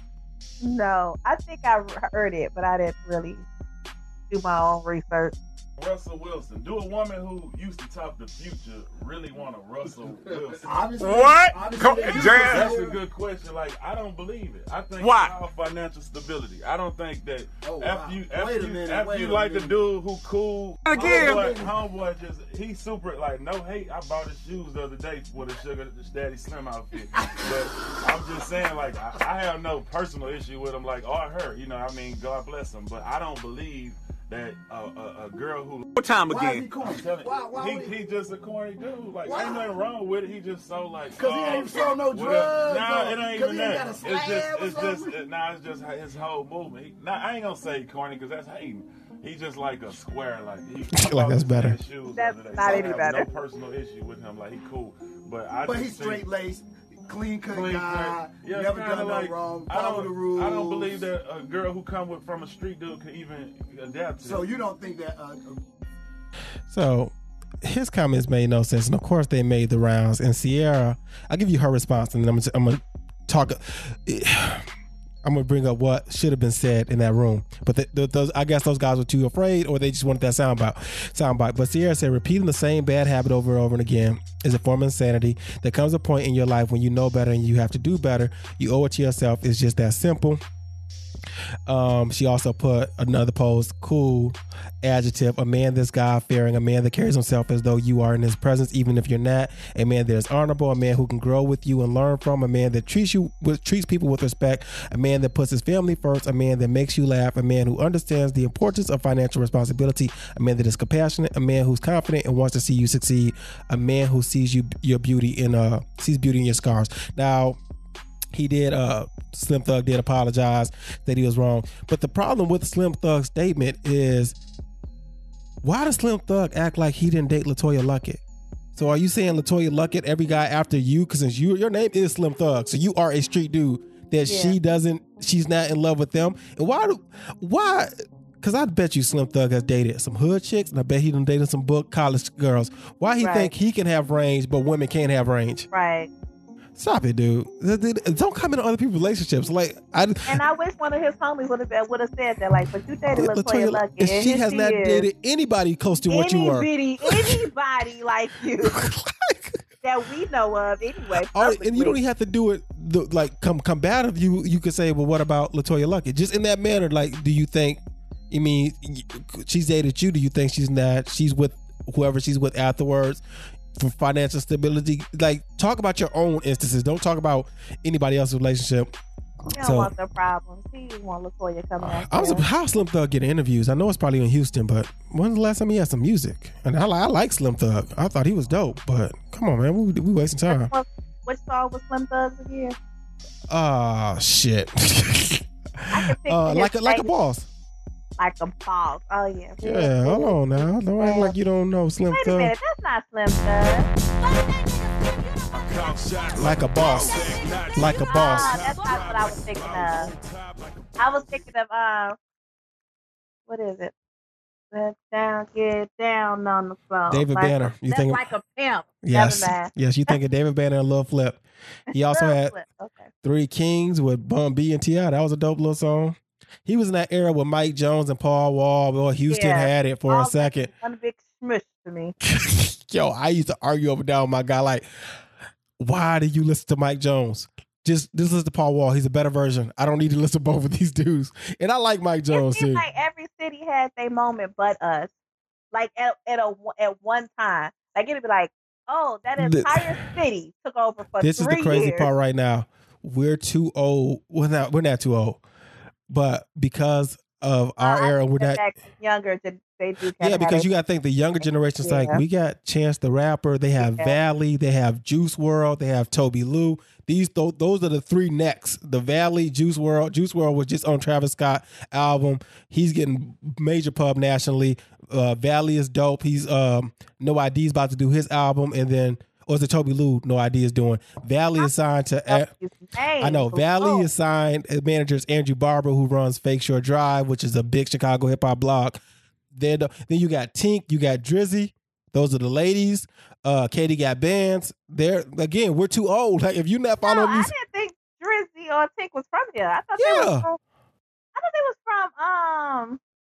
No, I think I heard it, but I didn't really do my own research.
Russell Wilson. Do a woman who used to talk the future really want a Russell Wilson?
Obviously,
What?
obviously
Come-
they do.
Jazz.
That's a good question. Like, I don't believe it. I think
Why?
it's all financial stability. I don't think that
Oh, wow.
after you after
Wait a
you,
minute,
after
wait
you
a
like a
minute.
dude who cool,
Again.
homeboy, homeboy just he's super like no hate. I bought his shoes the other day with a Sugar Daddy Slim outfit, but I'm just saying like I, I have no personal issue with him like or her. You know, I mean, God bless him, but I don't believe that uh, a, a girl who
What time
Why is he
again?
corny?
I'm telling
Why, why
he,
would he?
he just a corny dude. Like,
Why?
ain't nothing wrong with it. He just so like.
Cause he
oh,
ain't sold no
whatever.
drugs.
Nah,
or-
it ain't
cause
even
he ain't
that.
got a
It's
slab
just,
or
it's just,
something.
it, nah, it's just his whole movement. He, nah, I ain't gonna say corny because that's hating. He's just like a square, like he. I
Like,
bought
that's
his
better.
Shoes
That's
the other day,
not
so
any
I have
better.
No personal issue with him. Like he cool, but I.
But
just
he's
think-
straight laced, clean cut
Clean
guy.
cut. Yeah,
never
kinda
done
like,
nothing wrong.
I
Follow
don't,
the rules.
I don't believe that a girl who come with from a street dude could even adapt to.
So
it.
you don't think that? Uh,
So his comments made no sense, and of course they made the rounds. And Sierra, I'll give you her response, and then I'm gonna, I'm gonna talk. I'm gonna bring up what should have been said in that room. But the, the, those, I guess those guys were too afraid, or they just wanted that soundbite. Soundbite. But Sierra said, repeating the same bad habit over and over and again is a form of insanity. There comes a point in your life when you know better and you have to do better. You owe it to yourself. It's just that simple. Um, she also put another post, cool adjective, a man that's God-fearing, a man that carries himself as though you are in his presence, even if you're not, a man that is honorable, a man who can grow with you and learn from, a man that treats you with treats people with respect, a man that puts his family first, a man that makes you laugh, a man who understands the importance of financial responsibility, a man that is compassionate, a man who's confident and wants to see you succeed, a man who sees you your beauty in uh sees beauty in your scars. Now, he did uh Slim Thug did apologize that he was wrong, but the problem with Slim Thug's statement is, why does Slim Thug act like he didn't date LaToya Luckett? So are you saying LaToya Luckett every guy after you, because since you your name is Slim Thug, so you are a street dude that
Yeah.
she doesn't she's not in love with them? And why do why because I bet you Slim Thug has dated some hood chicks, and I bet he done dated some book college girls. Why he
Right.
think he can have range but women can't have range?
Right.
Stop it, dude. Don't comment on other people's relationships. Like, I,
And I wish one of his homies would have would have said that, like, but you dated LaToya
LaToya,
Luckett,
and
and
she
here
has not
is.
dated anybody close to what you were.
Anybody, anybody like you that we know of, anyway.
All- and you
publicly.
don't even have to do it the, like come combative. You you could say, well, what about LaToya Luckett? Just in that manner, like, do you think? I mean, she's dated you. Do you think she's not? She's with whoever she's with afterwards for financial stability. Like, talk about your own instances. Don't talk about anybody else's relationship.
He don't
So-
want the problems. He want LaToya coming out.
I was how Slim Thug getting interviews. I know it's probably in Houston, but when's the last time he had some music? And I, li- I like Slim Thug. I thought he was dope, but come on, man, we we wasting time.
What, which song was Slim Thugs again?
Ah, shit.
I can picture
uh,
his
like a, like a
face.
boss.
Like a boss. Oh yeah.
Yeah, hold on now. Don't act like you don't know Slim
Wait a
Thug.
minute, that's not Slim Thugs.
Like a boss. Like a boss.
Ah, that's not what I was thinking of. I was thinking of um, what is it? Get down, get down on the floor.
David
like
Banner.
A,
You
that's
think-
like a pimp.
Yes.
Never mind.
Yes, you think of David Banner and Lil Flip. He also
Lil
had
Flip, okay.
Three Kings with Bun B and T I. That was a dope little song. He was in that era with Mike Jones and Paul Wall. Boy, Houston
Yeah.
had it for
All
a
that
second.
One big smush to me.
Yo, I used to argue over down with my guy, like, why do you listen to Mike Jones? Just, just listen to Paul Wall. He's a better version. I don't need to listen to both of these dudes. And I like Mike Jones,
It
too.
seems like every city had their moment but us. Like at, at a at one time. Like it'd be like, oh, that
The-
entire city took over for
This is
three
the crazy
years.
part right now. We're too old. We're not, we're not too old. But because of our
I
era,
think
we're
the
not.
fact that younger, they they do.
Yeah, because you got to think the younger generation's like,
Yeah.
we got Chance the Rapper, they have
Yeah.
Valley, they have Juice world, they have Toby Lou. These th- those are the three next. The Valley, Juice world. Juice world was just on Travis Scott album. He's getting major pub nationally. Uh, Valley is dope. He's um No I D's about to do his album, and then or is it Toby Lou? No I D is doing. Valley is signed to. I know Valley is signed. His manager is Andrew Barber, who runs Fake Shore Drive, which is a big Chicago hip hop blog. Then, then you got Tink, you got Drizzy. Those are the ladies. Uh, Katie got bands. They're again, we're too old. Like if you not
No,
following
I
these,
didn't think Drizzy or Tink was from here. I thought they
Yeah.
was from. I thought they was from um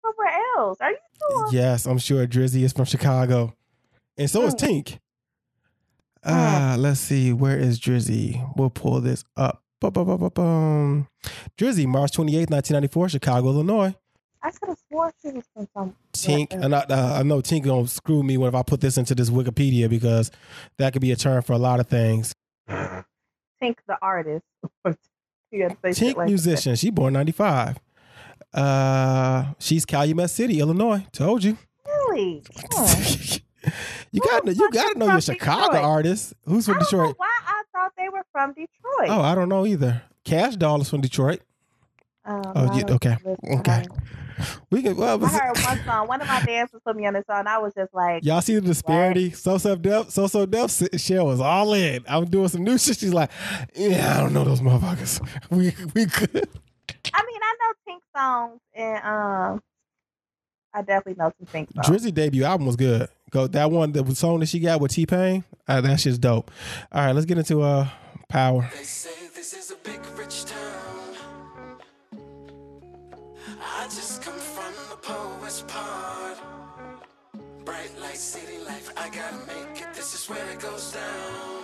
somewhere else. Are you sure?
Yes, I'm sure Drizzy is from Chicago. And so is
Mm.
Tink. Uh, let's see. Where is Drizzy? We'll pull this up. Ba-ba-ba-ba-bum. Drizzy, March twenty-eighth, nineteen ninety-four, Chicago, Illinois.
I could have sworn she was from some.
Tink, and I, uh, I know Tink gonna screw me when if I put this into this Wikipedia because that could be a term for a lot of things.
Tink the artist. You had to say shit
Tink
like
musician. She born ninety-five. Uh, she's Calumet City, Illinois. Told you.
that. Really? Hmm.
You gotta you gotta know your Chicago
Detroit?
artist. Who's from
I don't know
Detroit?
why I thought they were from Detroit.
Oh, I don't know either. Cash Doll is from Detroit.
Um,
Oh,
I
you,
don't
okay,
listen.
okay. We can. Well,
I heard one song. One of my dancers put me on the song. I was just like,
y'all see the disparity? So so Def, so so Def. Shell was all in. I'm doing some new shit. She's like, yeah, I don't know those motherfuckers. We we could.
I mean, I know Tink songs, and um, I definitely know some Tink songs.
Drizzy debut album was good. Go that one, the song that she got with T Pain. Uh, that shit's dope. All right, let's get into uh Power.
They say this is a big rich town. I just come from the poet's part. Bright light city life, I gotta make it. This is where it goes down.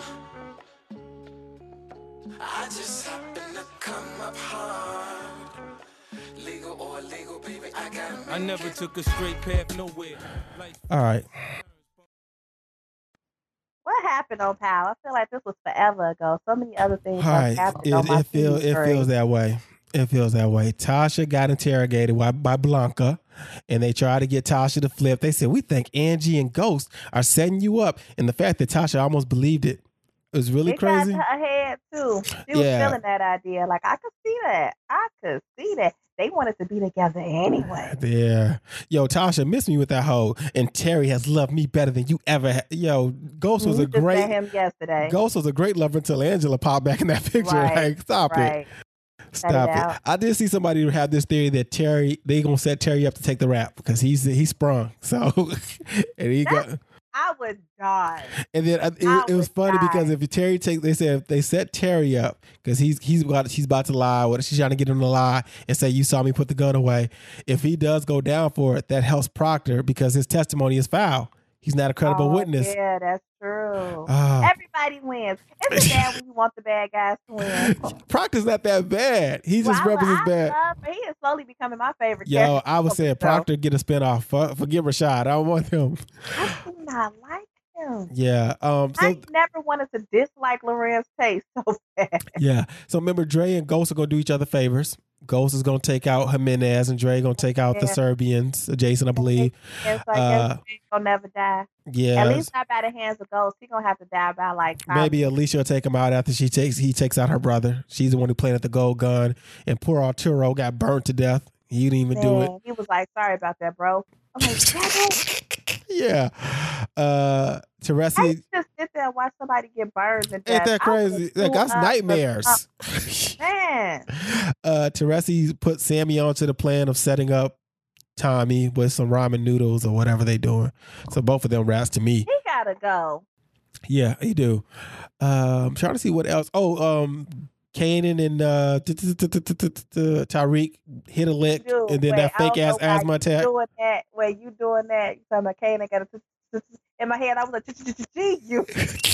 I just happen to come up hard. Legal or illegal, baby, I gotta make
I never took a straight path nowhere. Like
All right.
What happened on Power? I feel like this was forever ago. So many other things
All
have
right.
happened
It,
on my
it feels
T V
it
screen.
feels that way. It feels that way. Tasha got interrogated by, by Blanca, and they tried to get Tasha to flip. They said, "We think Angie and Ghost are setting you up," and the fact that Tasha almost believed it, it was really
It
crazy.
got to her head too. She was
Yeah.
feeling that idea. Like I could see that. I could see that. They wanted to be together anyway.
Yeah. Yo, Tasha missed me with that hoe, and Terry has loved me better than you ever had. Yo, Ghost was
You
a
just met
great
him yesterday.
Ghost was a great lover until Angela popped back in that picture.
Right,
Like, stop
right.
it. Stop
it
it.
out.
I did see somebody have this theory that Terry, they gonna set Terry up to take the rap because he's he sprung. So and he got
I would die.
and then uh, it, it was funny because if Terry take, they said if they set Terry up because he's he's about he's about to lie. What she's trying to get him to lie and say you saw me put the gun away. If he does go down for it, that helps Proctor because his testimony is foul. He's not a credible
Oh,
witness.
Yeah, that's true.
Ah.
Everybody wins. It's bad when you want the bad guys to win.
Proctor's not that bad. He just
Well, I-
represents
I
bad.
love- He is slowly becoming my favorite.
Yo,
character.
I was saying Proctor get a spinoff. For, forget Rashad. I don't want him.
I do not like him.
Yeah. Um. So
I never wanted to dislike Lorenz Tate so bad.
yeah. So remember, Dre and Ghost are gonna do each other favors. Ghost is gonna take out Jimenez, and Dre gonna take out the
Yeah.
Serbians, Jason, I believe.
It's like
Uh,
he's gonna never die.
yeah.
At least not by the hands of Ghost. He's gonna have to die by like
Maybe Alicia will take him out after she takes he takes out her brother. She's the one who planted the gold gun, and poor Arturo got burnt to death. He didn't even do it.
Man, He was like, sorry about that, bro. I'm like, "Damn it."
Yeah. Uh,
I
Teresi,
used to just sit there and watch somebody get burned to death.
ain't that
I was
crazy?
too
Like, that's
up for-
nightmares.
Man,
Uh, Teresi put Sammy onto the plan of setting up Tommy with some ramen noodles or whatever they doing. So both of them rats to me.
he gotta go.
Yeah, he do. Uh, I'm trying to see what else. Oh, um, Kanan and uh, t- t- t- t- t- t- t- Tyreek hit a lick,
Dude,
and then
wait,
that
I don't
fake ass
know why
asthma
you
attack.
Doing that, wait, you doing that? You talking about Kane got a in my head? I was like, gee, you.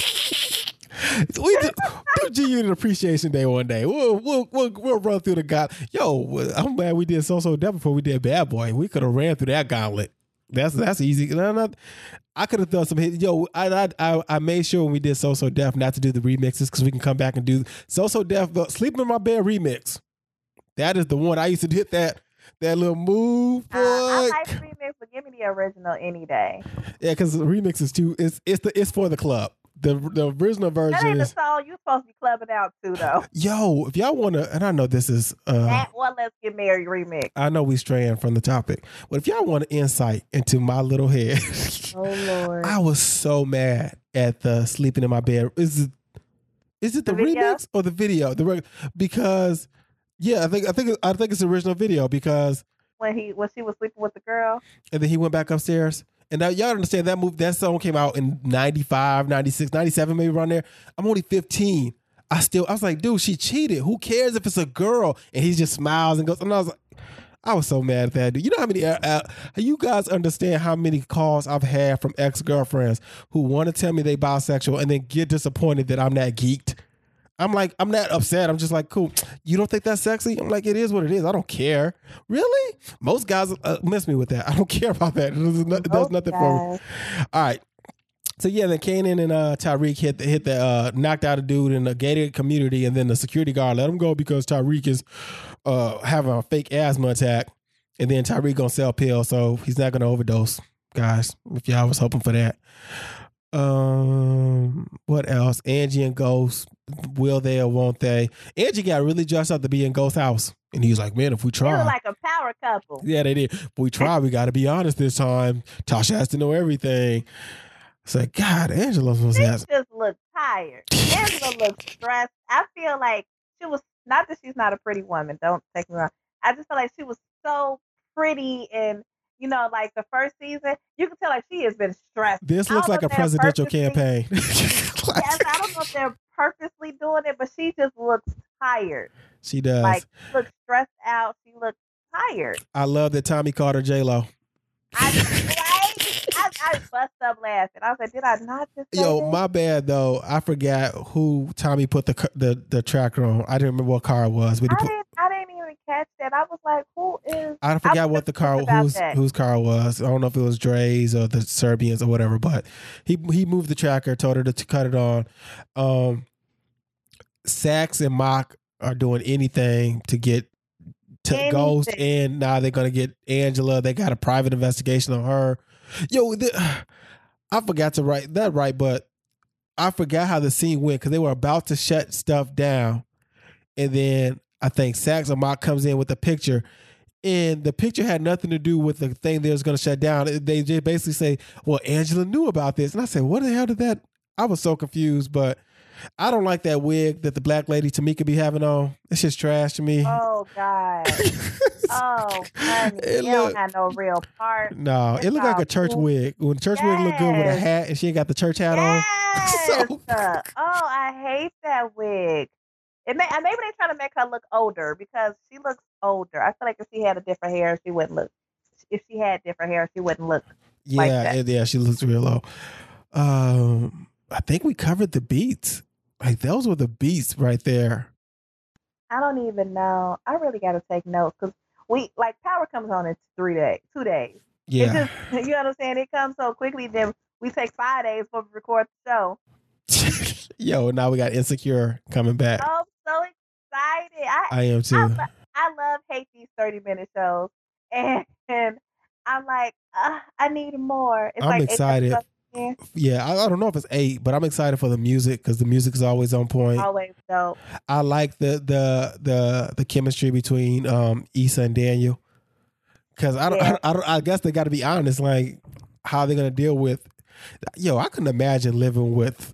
We do, do G Unit Appreciation Day one day. We'll we'll we'll, we'll run through the gauntlet. Yo, I'm glad we did So So Def before we did Bad Boy. We could have ran through that gauntlet. That's that's easy. No, no, I could have done some hits. Yo, I, I I made sure when we did So So Def not to do the remixes because we can come back and do So So Def. But Sleeping in My Bed remix. That is the one I used to hit that that little move. Boy.
Uh, I like remix, but give me the original any day.
Yeah, because the remix is too. It's it's the it's for the club. The the original
That ain't
version
the
is.
song you supposed to be clubbing out to though.
Yo, if y'all want to, and I know this is. uh
That or Let's Get Married remix.
I know we straying from the topic, but if y'all want an insight into my little head,
Oh Lord.
I was so mad at the Sleeping in My Bed. Is it is it the,
The video?
remix or the video? The reg- because yeah, I think I think I think it's the original video because
When he when she was sleeping with the girl.
and then he went back upstairs. And now y'all understand that move. That song came out in ninety-five, ninety-six, ninety-seven, maybe around there. I'm only fifteen. I still, I was like, dude, she cheated. Who cares if it's a girl? And he just smiles and goes, and I was like, I was so mad at that dude. You know how many, uh, uh, you guys understand how many calls I've had from ex-girlfriends who want to tell me they bisexual and then get disappointed that I'm that geeked. I'm like, I'm not upset. I'm just like, cool. You don't think that's sexy? I'm like, it is what it is. I don't care. Really? Most guys uh, miss me with that. I don't care about that. It does, not, it does nothing for me. All right. So yeah, then Kanan and uh, Tyreek hit the, hit the uh, knocked out a dude in a gated community, and then the security guard let him go because Tyreek is uh, having a fake asthma attack, and then Tyreek gonna sell pills, so he's not gonna overdose, guys. If y'all was hoping for that. Um, what else? Angie and Ghost, will they or won't they? Angie got really dressed up to be in Ghost's house, and he was like, "Man, if we
They
try."
look like a power couple.
Yeah, they did. If we try, we got to be honest this time. Tasha has to know everything. It's like, God, Angela was
She
asking.
just looked tired. Angela looked stressed. I feel like she was, not that she's not a pretty woman, don't take me wrong. I just feel like she was so pretty, and you know, like the first season, you can tell like she has been stressed.
This
I
looks
don't
like
know
a
if they're
presidential
purposely-
campaign.
Yes, I don't know if they're purposely doing it, but she just looks tired.
She does.
Like, she looks stressed out. She looks tired.
I love that Tommy called her J-Lo.
I, I bust up laughing. I was like, did I not just say
Yo,
this?
my bad though. I forgot who Tommy put the c- the the tracker on. I didn't remember what car it was. But he
I
put,
didn't, I didn't even catch that. I was like, who is...
I forgot
was
what the car
about
whose
that.
whose car it was. I don't know if it was Dre's or the Serbians or whatever. But he he moved the tracker, told her to, to cut it on. Um, Sax and Mock are doing anything to get to
Anything.
Ghost, and now they're gonna get Angela. They got a private investigation on her. Yo, the, I forgot to write that right, but I forgot how the scene went because they were about to shut stuff down, and then I think Sax or Mock comes in with a picture, and the picture had nothing to do with the thing they was going to shut down. They just basically say, "Well, Angela knew about this," and I said, "What the hell did that?" I was so confused, but I don't like that wig that the black lady Tamika be having on. It's just trash to me.
Oh, God. Oh, honey.
It
You
look-
don't have no real part.
No, it looked like a church wig. When the church wig look good with a
Yes.
hat and she ain't got the church hat on.
Yes. Uh, oh, I hate that wig. It may, uh, maybe they're trying to make her look older because she looks older. I feel like if she had a different hair, she wouldn't look. If she had different hair, she wouldn't look.
Yeah,
like that.
and yeah, she looks real low. Um, I think we covered the beats. Like those were the beats right there.
I don't even know. I really got to take notes because we like power comes on in three days, two days.
Yeah.
It just, you know what I'm saying? It comes so quickly. Then we take five days before we record the show.
Yo, now we got Insecure coming back.
I'm so excited. I,
I am too.
I, lo- I love hate these thirty minute shows, and, and I'm like, uh, I need more. It's
I'm
like eight
excited.
episodes in.
Yeah, I, I don't know if it's eight, but I'm excited for the music because the music is always on point.
Always dope.
I like the the the the chemistry between um Issa and Daniel. Cause I don't,
Yeah.
I, don't I guess they got to be honest, like how they're gonna deal with. Yo, I couldn't imagine living with,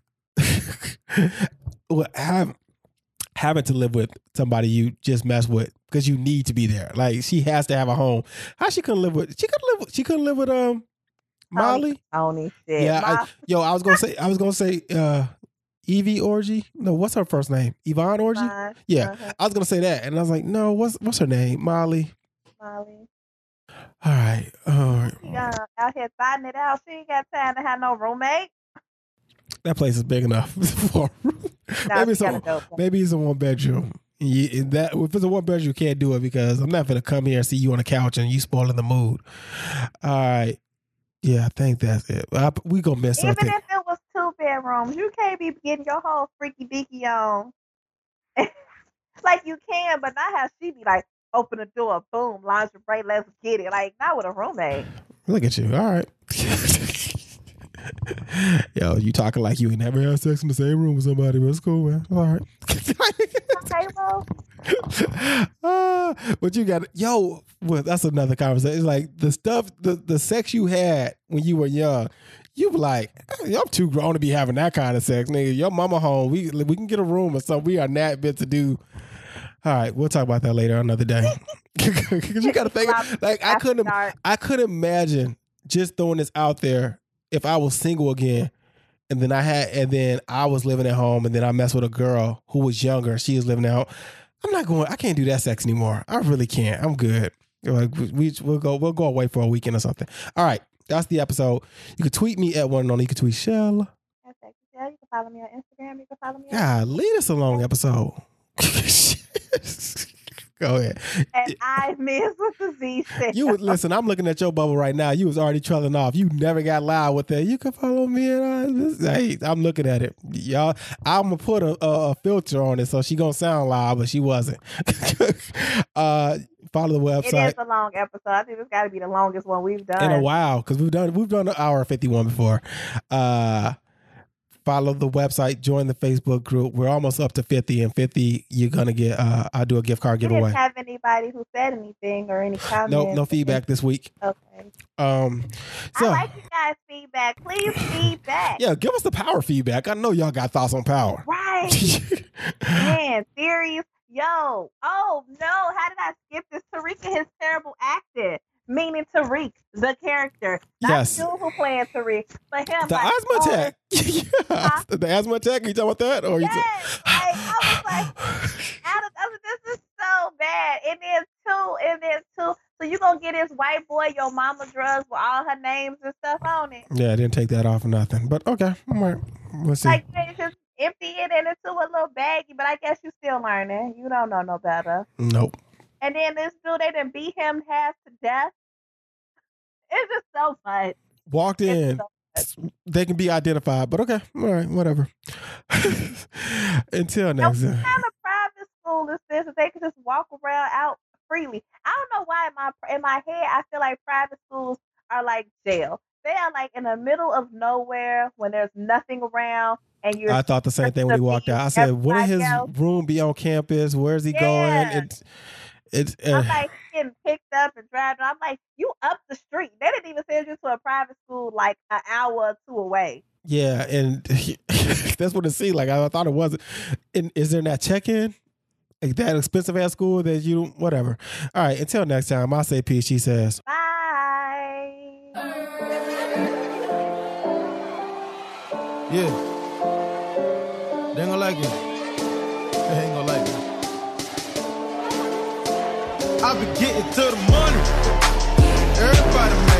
with have, having to live with somebody you just mess with because you need to be there. Like she has to have a home. How she couldn't live with? She couldn't live. With, she couldn't live with um Molly.
Tony, shit.
Yeah, I,
My-
yo, I was gonna say, I was gonna say, uh, Evie Orgy. No, what's her first name? Yvonne Orgy.
Yvonne,
Yeah,
uh-huh.
I was gonna say that, and I was like, no, what's what's her name? Molly.
Molly.
All right, all right.
She uh, out here fighting it out. She ain't got time to have no roommate.
That place is big enough for
Nah,
maybe
she
it's
got
a,
a dope one.
maybe it's a one bedroom. You, and that if it's a one bedroom, you can't do it because I'm not gonna come here and see you on the couch and you spoiling the mood. All right, yeah, I think that's it. I, we gonna miss
Even
something.
if it was two bedrooms, you can't be getting your whole freaky deaky on. Like you can, but not how she be like, open the door, boom, lingerie, let's get it. Like not with a roommate.
Look at you. All right. Yo, you talking like you ain't never had sex in the same room with somebody, but it's cool, man. All right.
Okay, well,
uh, but you got yo. Well, that's another conversation. It's like the stuff, the the sex you had when you were young. You be like, hey, I'm too grown to be having that kind of sex, nigga. Your mama home. We we can get a room or something. We are not meant to do. All right, we'll talk about that later another day. Because you got to think, like I couldn't, I couldn't imagine just throwing this out there if I was single again, and then I had, and then I was living at home, and then I messed with a girl who was younger. She was living out. I'm not going. I can't do that sex anymore. I really can't. I'm good. Like we we- we'll go we'll go away for a weekend or something. All right, that's the episode. You can tweet me at one and only. You can tweet Shell.
Okay. Yeah, you can follow me on Instagram. You can follow me on
God, lead us a long episode. Go ahead.
And I miss with the Z said.
You would listen. I'm looking at your bubble right now. You was already trailing off. You never got loud with that. You can follow me, and I, hey, I'm looking at it, y'all. I'm gonna put a, a, a filter on it so she gonna sound loud, but she wasn't. uh, follow the website.
It is a long episode. I think it's got to be the longest one we've done
In a while, because we've done we've done an hour fifty-one before. Uh, follow the website, join the Facebook group. We're almost up to fifty, and fifty, you're gonna get. Uh, I do a gift card
We
giveaway.
didn't have anybody who said anything or any comments.
No, no feedback this week.
Okay.
Um, so
I like you guys' feedback. Please feedback.
yeah, give us the power feedback. I know y'all got thoughts on power.
Right. Man, theories. Yo. Oh no. How did I skip this? Tariq and his terrible acting. Meaning Tariq, the character. Not
Yes.
you who playing Tariq, but him.
The
like,
asthma
oh,
attack. Yeah. The asthma attack. You talking about that? Or you
Yes, like, I was like, out of, I was, this is so bad. And then two, and then two. So you gonna get this white boy your mama drugs with all her names and stuff on it?
yeah, I didn't take that off or nothing. But okay, all right. We'll see.
Like you just empty it into a little baggie, but I guess you still learning. You don't know no better.
Nope.
And then this dude, they done beat him half to death. It's just so much.
Walked in. They can be identified, but okay, all right, whatever. Until next
What
time.
kind of private school is this that they can just walk around out freely? I don't know why in my in my head I feel like private schools are like jail. They are like in the middle of nowhere when there's nothing around, and you're.
I thought the same thing when he walked out. I said, "Wouldn't his
everybody
room be on campus? Where's he
Yeah.
going?" It's, it's. Uh,
I'm like getting picked up and driving. I'm like, you up the street. They didn't even send you to a private school like an hour or two away.
yeah, and that's what it seemed like. I thought it wasn't. And is there that check-in? Like that expensive ass school that you whatever. All right. Until next time, I say peace. She says.
Bye.
Yeah. They ain't gonna like it. They ain't gonna like it. I be getting to the money. Everybody